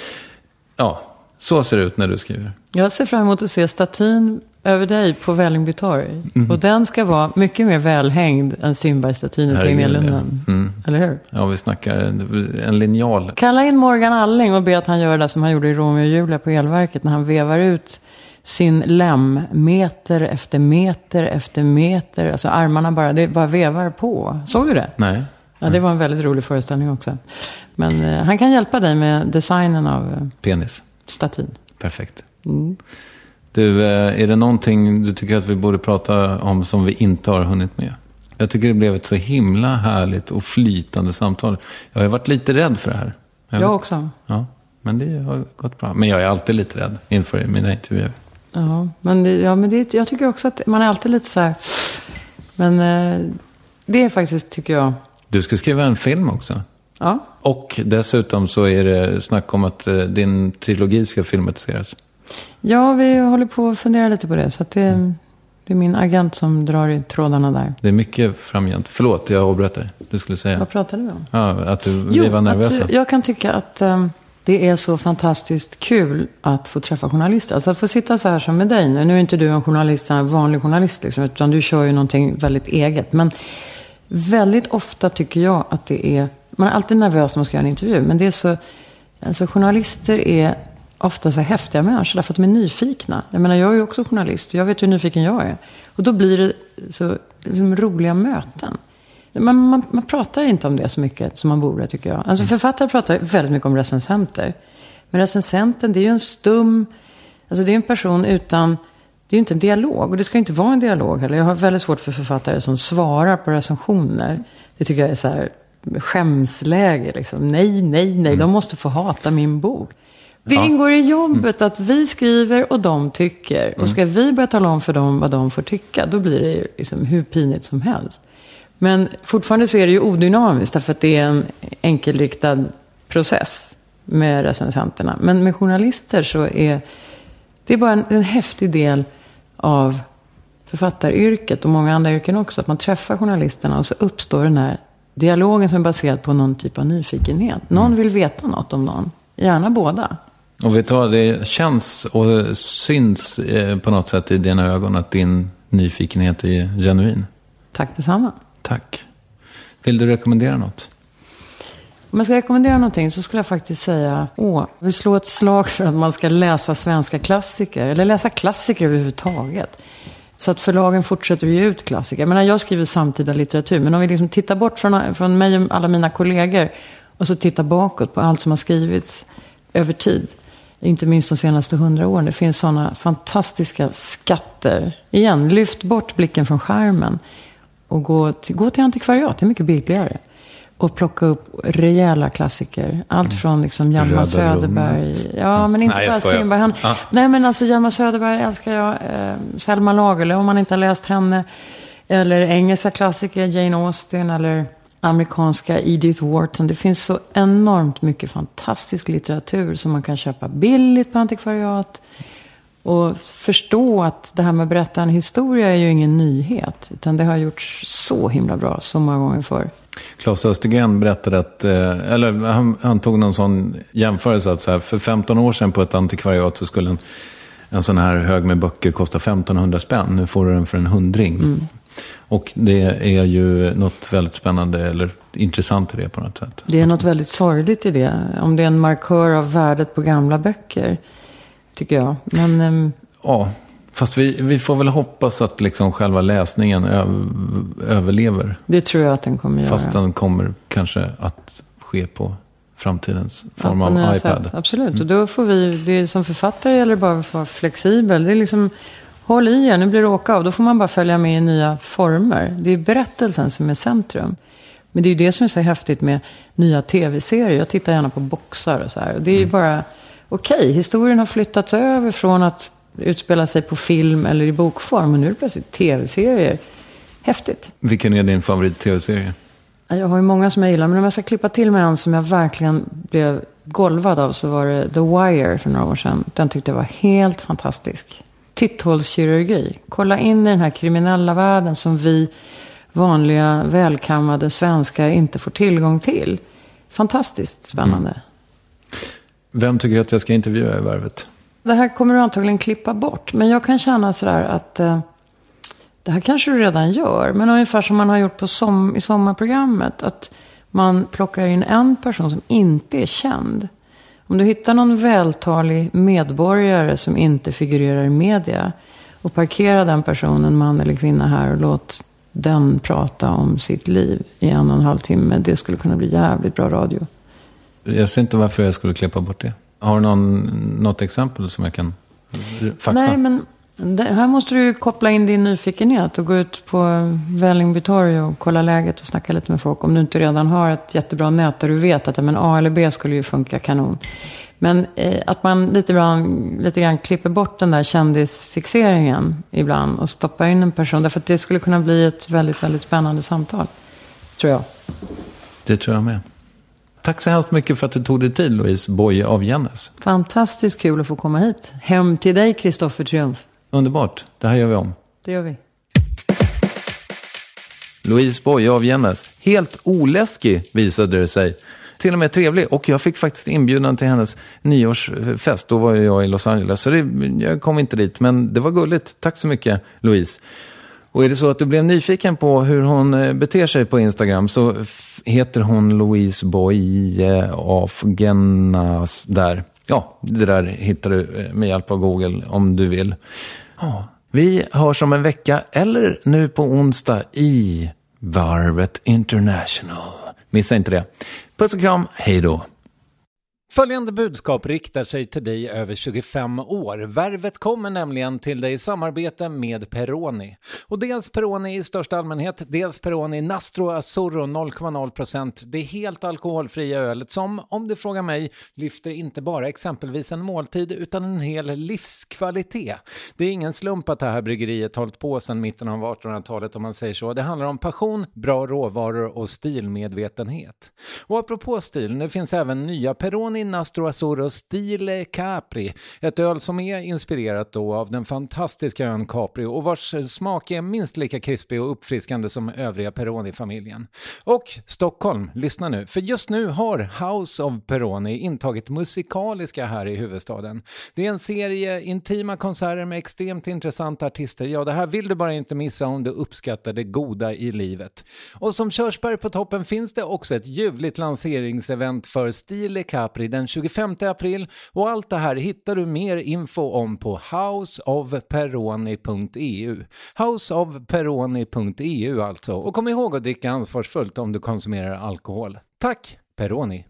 H: Ja, så ser det ut när du skriver.
F: Jag ser fram emot att se statyn över dig på Vällingby torg. Och den ska vara mycket mer välhängd än Strindberg-statyn i Tegnérlunden. Eller hur?
H: Ja, vi snackar en linjal.
F: Kalla in Morgan Alling och be att han gör det som han gjorde i Romeo och Julia på elverket. När han vevar ut sin lem meter efter meter efter meter. Alltså armarna det bara vevar på. Såg du det?
H: Nej.
F: Ja, det var en väldigt rolig föreställning också. Men han kan hjälpa dig med designen av
H: penis.
F: Statyn.
H: Perfekt. Du, är det någonting du tycker att vi borde prata om som vi inte har hunnit med? Jag tycker det blev ett så himla härligt och flytande samtal. Jag har varit lite rädd för det här.
F: Jag också.
H: Ja, men det har gått bra. Men jag är alltid lite rädd inför mina intervjuer.
F: Ja, jag tycker också att man är alltid lite så här. Men det är faktiskt, tycker jag.
H: Du ska skriva en film också.
F: Ja.
H: Och dessutom så är det snack om att din trilogi ska filmatiseras.
F: Ja, vi håller på att fundera lite på det. Så att det är min agent som drar i trådarna där.
H: Det är mycket framgent. Förlåt, jag avbröt dig. Du skulle säga.
F: Vad pratade vi om?
H: Ja, att vi var nervösa.
F: Jag kan tycka att det är så fantastiskt kul att få träffa journalister. Alltså att få sitta så här som med dig nu. Nu är inte du en journalist, en vanlig journalist liksom, utan du kör ju någonting väldigt eget. Men väldigt ofta tycker jag att det är... Man är alltid nervös när man ska göra en intervju. Men det är så... Alltså journalister är ofta så häftiga människor därför att de är nyfikna. Jag menar, jag är ju också journalist. Jag vet hur nyfiken jag är. Och då blir det så liksom, roliga möten. Man pratar inte om det så mycket som man borde, tycker jag. Alltså författare pratar väldigt mycket om recensenter. Men recensenten, det är ju en stum... Alltså det är en person utan... Det är ju inte en dialog. Och det ska inte vara en dialog heller. Jag har väldigt svårt för författare som svarar på recensioner. Det tycker jag är så här skämsläge liksom. Nej. De måste få hata min bok. Det ingår i jobbet att vi skriver och de tycker. Och ska vi börja tala om för dem vad de får tycka, då blir det ju liksom hur pinigt som helst. Men fortfarande så är det ju odynamiskt därför att det är en enkelriktad process med recensenterna. Men med journalister så är det bara en häftig del av författaryrket och många andra yrken också. Att man träffar journalisterna och så uppstår den här dialogen som är baserad på någon typ av nyfikenhet. Någon vill veta något om någon. Gärna båda. Och
H: vet du vad, det känns och syns på något sätt i dina ögon att din nyfikenhet är genuin.
F: Tack detsamma.
H: Tack. Vill du rekommendera något?
F: Om jag ska rekommendera någonting så skulle jag faktiskt säga jag vill slå ett slag för att man ska läsa svenska klassiker. Eller läsa klassiker överhuvudtaget. Så att förlagen fortsätter ge ut klassiker. Men jag skriver samtida litteratur. Men om vi liksom tittar bort från mig och alla mina kollegor och så tittar bakåt på allt som har skrivits över tid. Inte minst de senaste 100 åren. Det finns sådana fantastiska skatter. Igen, lyft bort blicken från skärmen. Och gå till antikvariat, det är mycket billigare. Och plocka upp rejäla klassiker. Allt från liksom Hjalmar Söderberg. Ja, men inte bara Strindberg. Nej, men alltså Hjalmar Söderberg älskar jag. Selma Lagerlöf, om man inte har läst henne. Eller engelska klassiker, Jane Austen. Eller amerikanska Edith Wharton. Det finns så enormt mycket fantastisk litteratur som man kan köpa billigt på antikvariat. Och förstå att det här med att berätta en historia är ju ingen nyhet. Utan det har gjorts så himla bra så många gånger förr.
H: Claes Östergren berättade att, eller han tog någon sån jämförelse att så här, för 15 år sedan på ett antikvariat så skulle en sån här hög med böcker kosta 1500 spänn. Nu får du den för en 100. Och det är ju något väldigt spännande eller intressant i det på något sätt.
F: Det är något väldigt sorgligt i det. Om det är en markör av värdet på gamla böcker, tycker jag. Men,
H: ja, fast vi får väl hoppas att liksom själva läsningen överlever.
F: Det tror jag att den kommer göra.
H: Fast den kommer kanske att ske på framtidens form av iPad.
F: Sätt. Absolut, och då får vi, det är som författare gäller bara att vara flexibel. Det är liksom, håll i er, nu blir det åka av. Då får man bara följa med i nya former. Det är berättelsen som är centrum. Men det är ju det som är så häftigt med nya tv-serier. Jag tittar gärna på boxar och så här. Och det är ju bara, okej, historien har flyttats över från att utspela sig på film eller i bokform. Och nu är det plötsligt tv-serier. Häftigt.
H: Vilken är din favorit-tv-serie?
F: Jag har ju många som jag gillar. Men om jag ska klippa till med en som jag verkligen blev golvad av, så var det The Wire för några år sedan. Den tyckte jag var helt fantastisk. Titthålskirurgi. Kolla in i den här kriminella världen som vi vanliga välkammade svenskar inte får tillgång till. Fantastiskt spännande.
H: Vem tycker att jag ska intervjua i Värvet?
F: Det här kommer du antagligen klippa bort. Men jag kan känna sådär att det här kanske du redan gör. Men ungefär som man har gjort i sommarprogrammet. Att man plockar in en person som inte är känd. Om du hittar någon vältalig medborgare som inte figurerar i media. Och parkera den personen, man eller kvinna här. Och låt den prata om sitt liv i 1,5 timme. Det skulle kunna bli jävligt bra radio.
H: Jag ser inte varför jag skulle klippa bort det. Har du något exempel som jag kan faxa?
F: Nej, men Här måste du koppla in din nyfikenhet och gå ut på Vällingby torg och kolla läget och snacka lite med folk. Om du inte redan har ett jättebra nät där du vet att A eller B skulle ju funka kanon. Men att man lite grann klipper bort den där kändisfixeringen ibland och stoppar in en person. Därför att det skulle kunna bli ett väldigt, väldigt spännande samtal, tror jag.
H: Det tror jag med. Tack så hemskt mycket för att du tog dig tid, Louise Boye av Jennes.
F: Fantastiskt kul att få komma hit. Hem till dig, Kristoffer Triumf.
H: Underbart, det här gör vi om.
F: Det gör vi.
H: Louise Boye av Jennes. Helt oläskig visade det sig. Till och med trevlig. Och jag fick faktiskt inbjudan till hennes nyårsfest. Då var jag i Los Angeles. Så jag kom inte dit. Men det var gulligt. Tack så mycket, Louise. Och är det så att du blev nyfiken på hur hon beter sig på Instagram, så heter hon Louise Boye of Jennes där. Ja, det där hittar du med hjälp av Google om du vill. Ja, vi hörs om en vecka eller nu på onsdag i Varvet International. Missa inte det. Puss och kram, hej då.
A: Följande budskap riktar sig till dig över 25 år. Värvet kommer nämligen till dig i samarbete med Peroni. Och dels Peroni i största allmänhet, dels Peroni Nastro Azzurro 0,0%. Det är helt alkoholfria ölet som, om du frågar mig, lyfter inte bara exempelvis en måltid utan en hel livskvalitet. Det är ingen slump att det här bryggeriet hållit på sedan mitten av 1800-talet om man säger så. Det handlar om passion, bra råvaror och stilmedvetenhet. Och apropå stil, det finns även nya Peroni Nastro Azzurro Stile Capri. Ett öl som är inspirerat då av den fantastiska ön Capri och vars smak är minst lika krispig och uppfriskande som övriga Peroni-familjen. Och Stockholm, lyssna nu. För just nu har House of Peroni intagit musikaliska här i huvudstaden. Det är en serie intima konserter med extremt intressanta artister. Ja, det här vill du bara inte missa om du uppskattar det goda i livet. Och som körsbär på toppen finns det också ett ljuvligt lanseringsevent för Stile Capri den 25 april och allt det här hittar du mer info om på houseofperoni.eu. Houseofperoni.eu alltså. Och kom ihåg att dricka ansvarsfullt om du konsumerar alkohol. Tack, Peroni.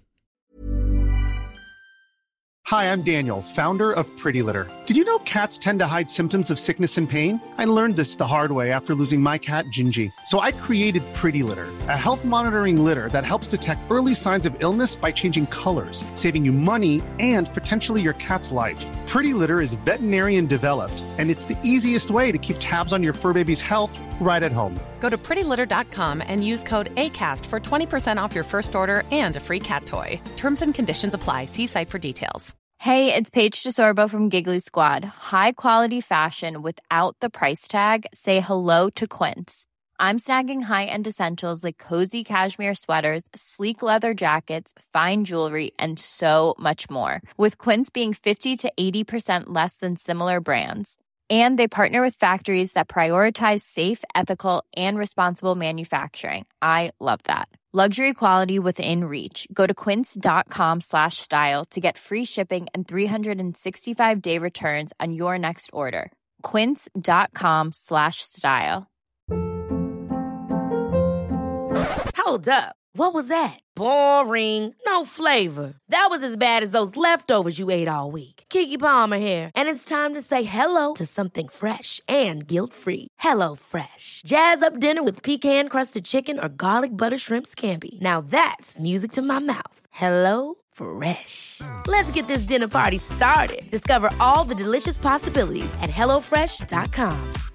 J: Hi, I'm Daniel, founder of Pretty Litter. Did you know cats tend to hide symptoms of sickness and pain? I learned this the hard way after losing my cat, Gingy. So I created Pretty Litter, a health monitoring litter that helps detect early signs of illness by changing colors, saving you money and potentially your cat's life. Pretty Litter is veterinarian developed, and it's the easiest way to keep tabs on your fur baby's health right at home.
K: Go to prettylitter.com and use code ACAST for 20% off your first order and a free cat toy. Terms and conditions apply. See site for details.
L: Hey, it's Paige DeSorbo from Giggly Squad. High quality fashion without the price tag. Say hello to Quince. I'm snagging high-end essentials like cozy cashmere sweaters, sleek leather jackets, fine jewelry, and so much more. With Quince being 50 to 80% less than similar brands. And they partner with factories that prioritize safe, ethical, and responsible manufacturing. I love that. Luxury quality within reach. Go to quince.com/style to get free shipping and 365-day returns on your next order. Quince.com/style.
B: Hold up. What was that? Boring. No flavor. That was as bad as those leftovers you ate all week. Keke Palmer here, and it's time to say hello to something fresh and guilt-free. Hello Fresh. Jazz up dinner with pecan-crusted chicken or garlic butter shrimp scampi. Now that's music to my mouth. Hello Fresh. Let's get this dinner party started. Discover all the delicious possibilities at hellofresh.com.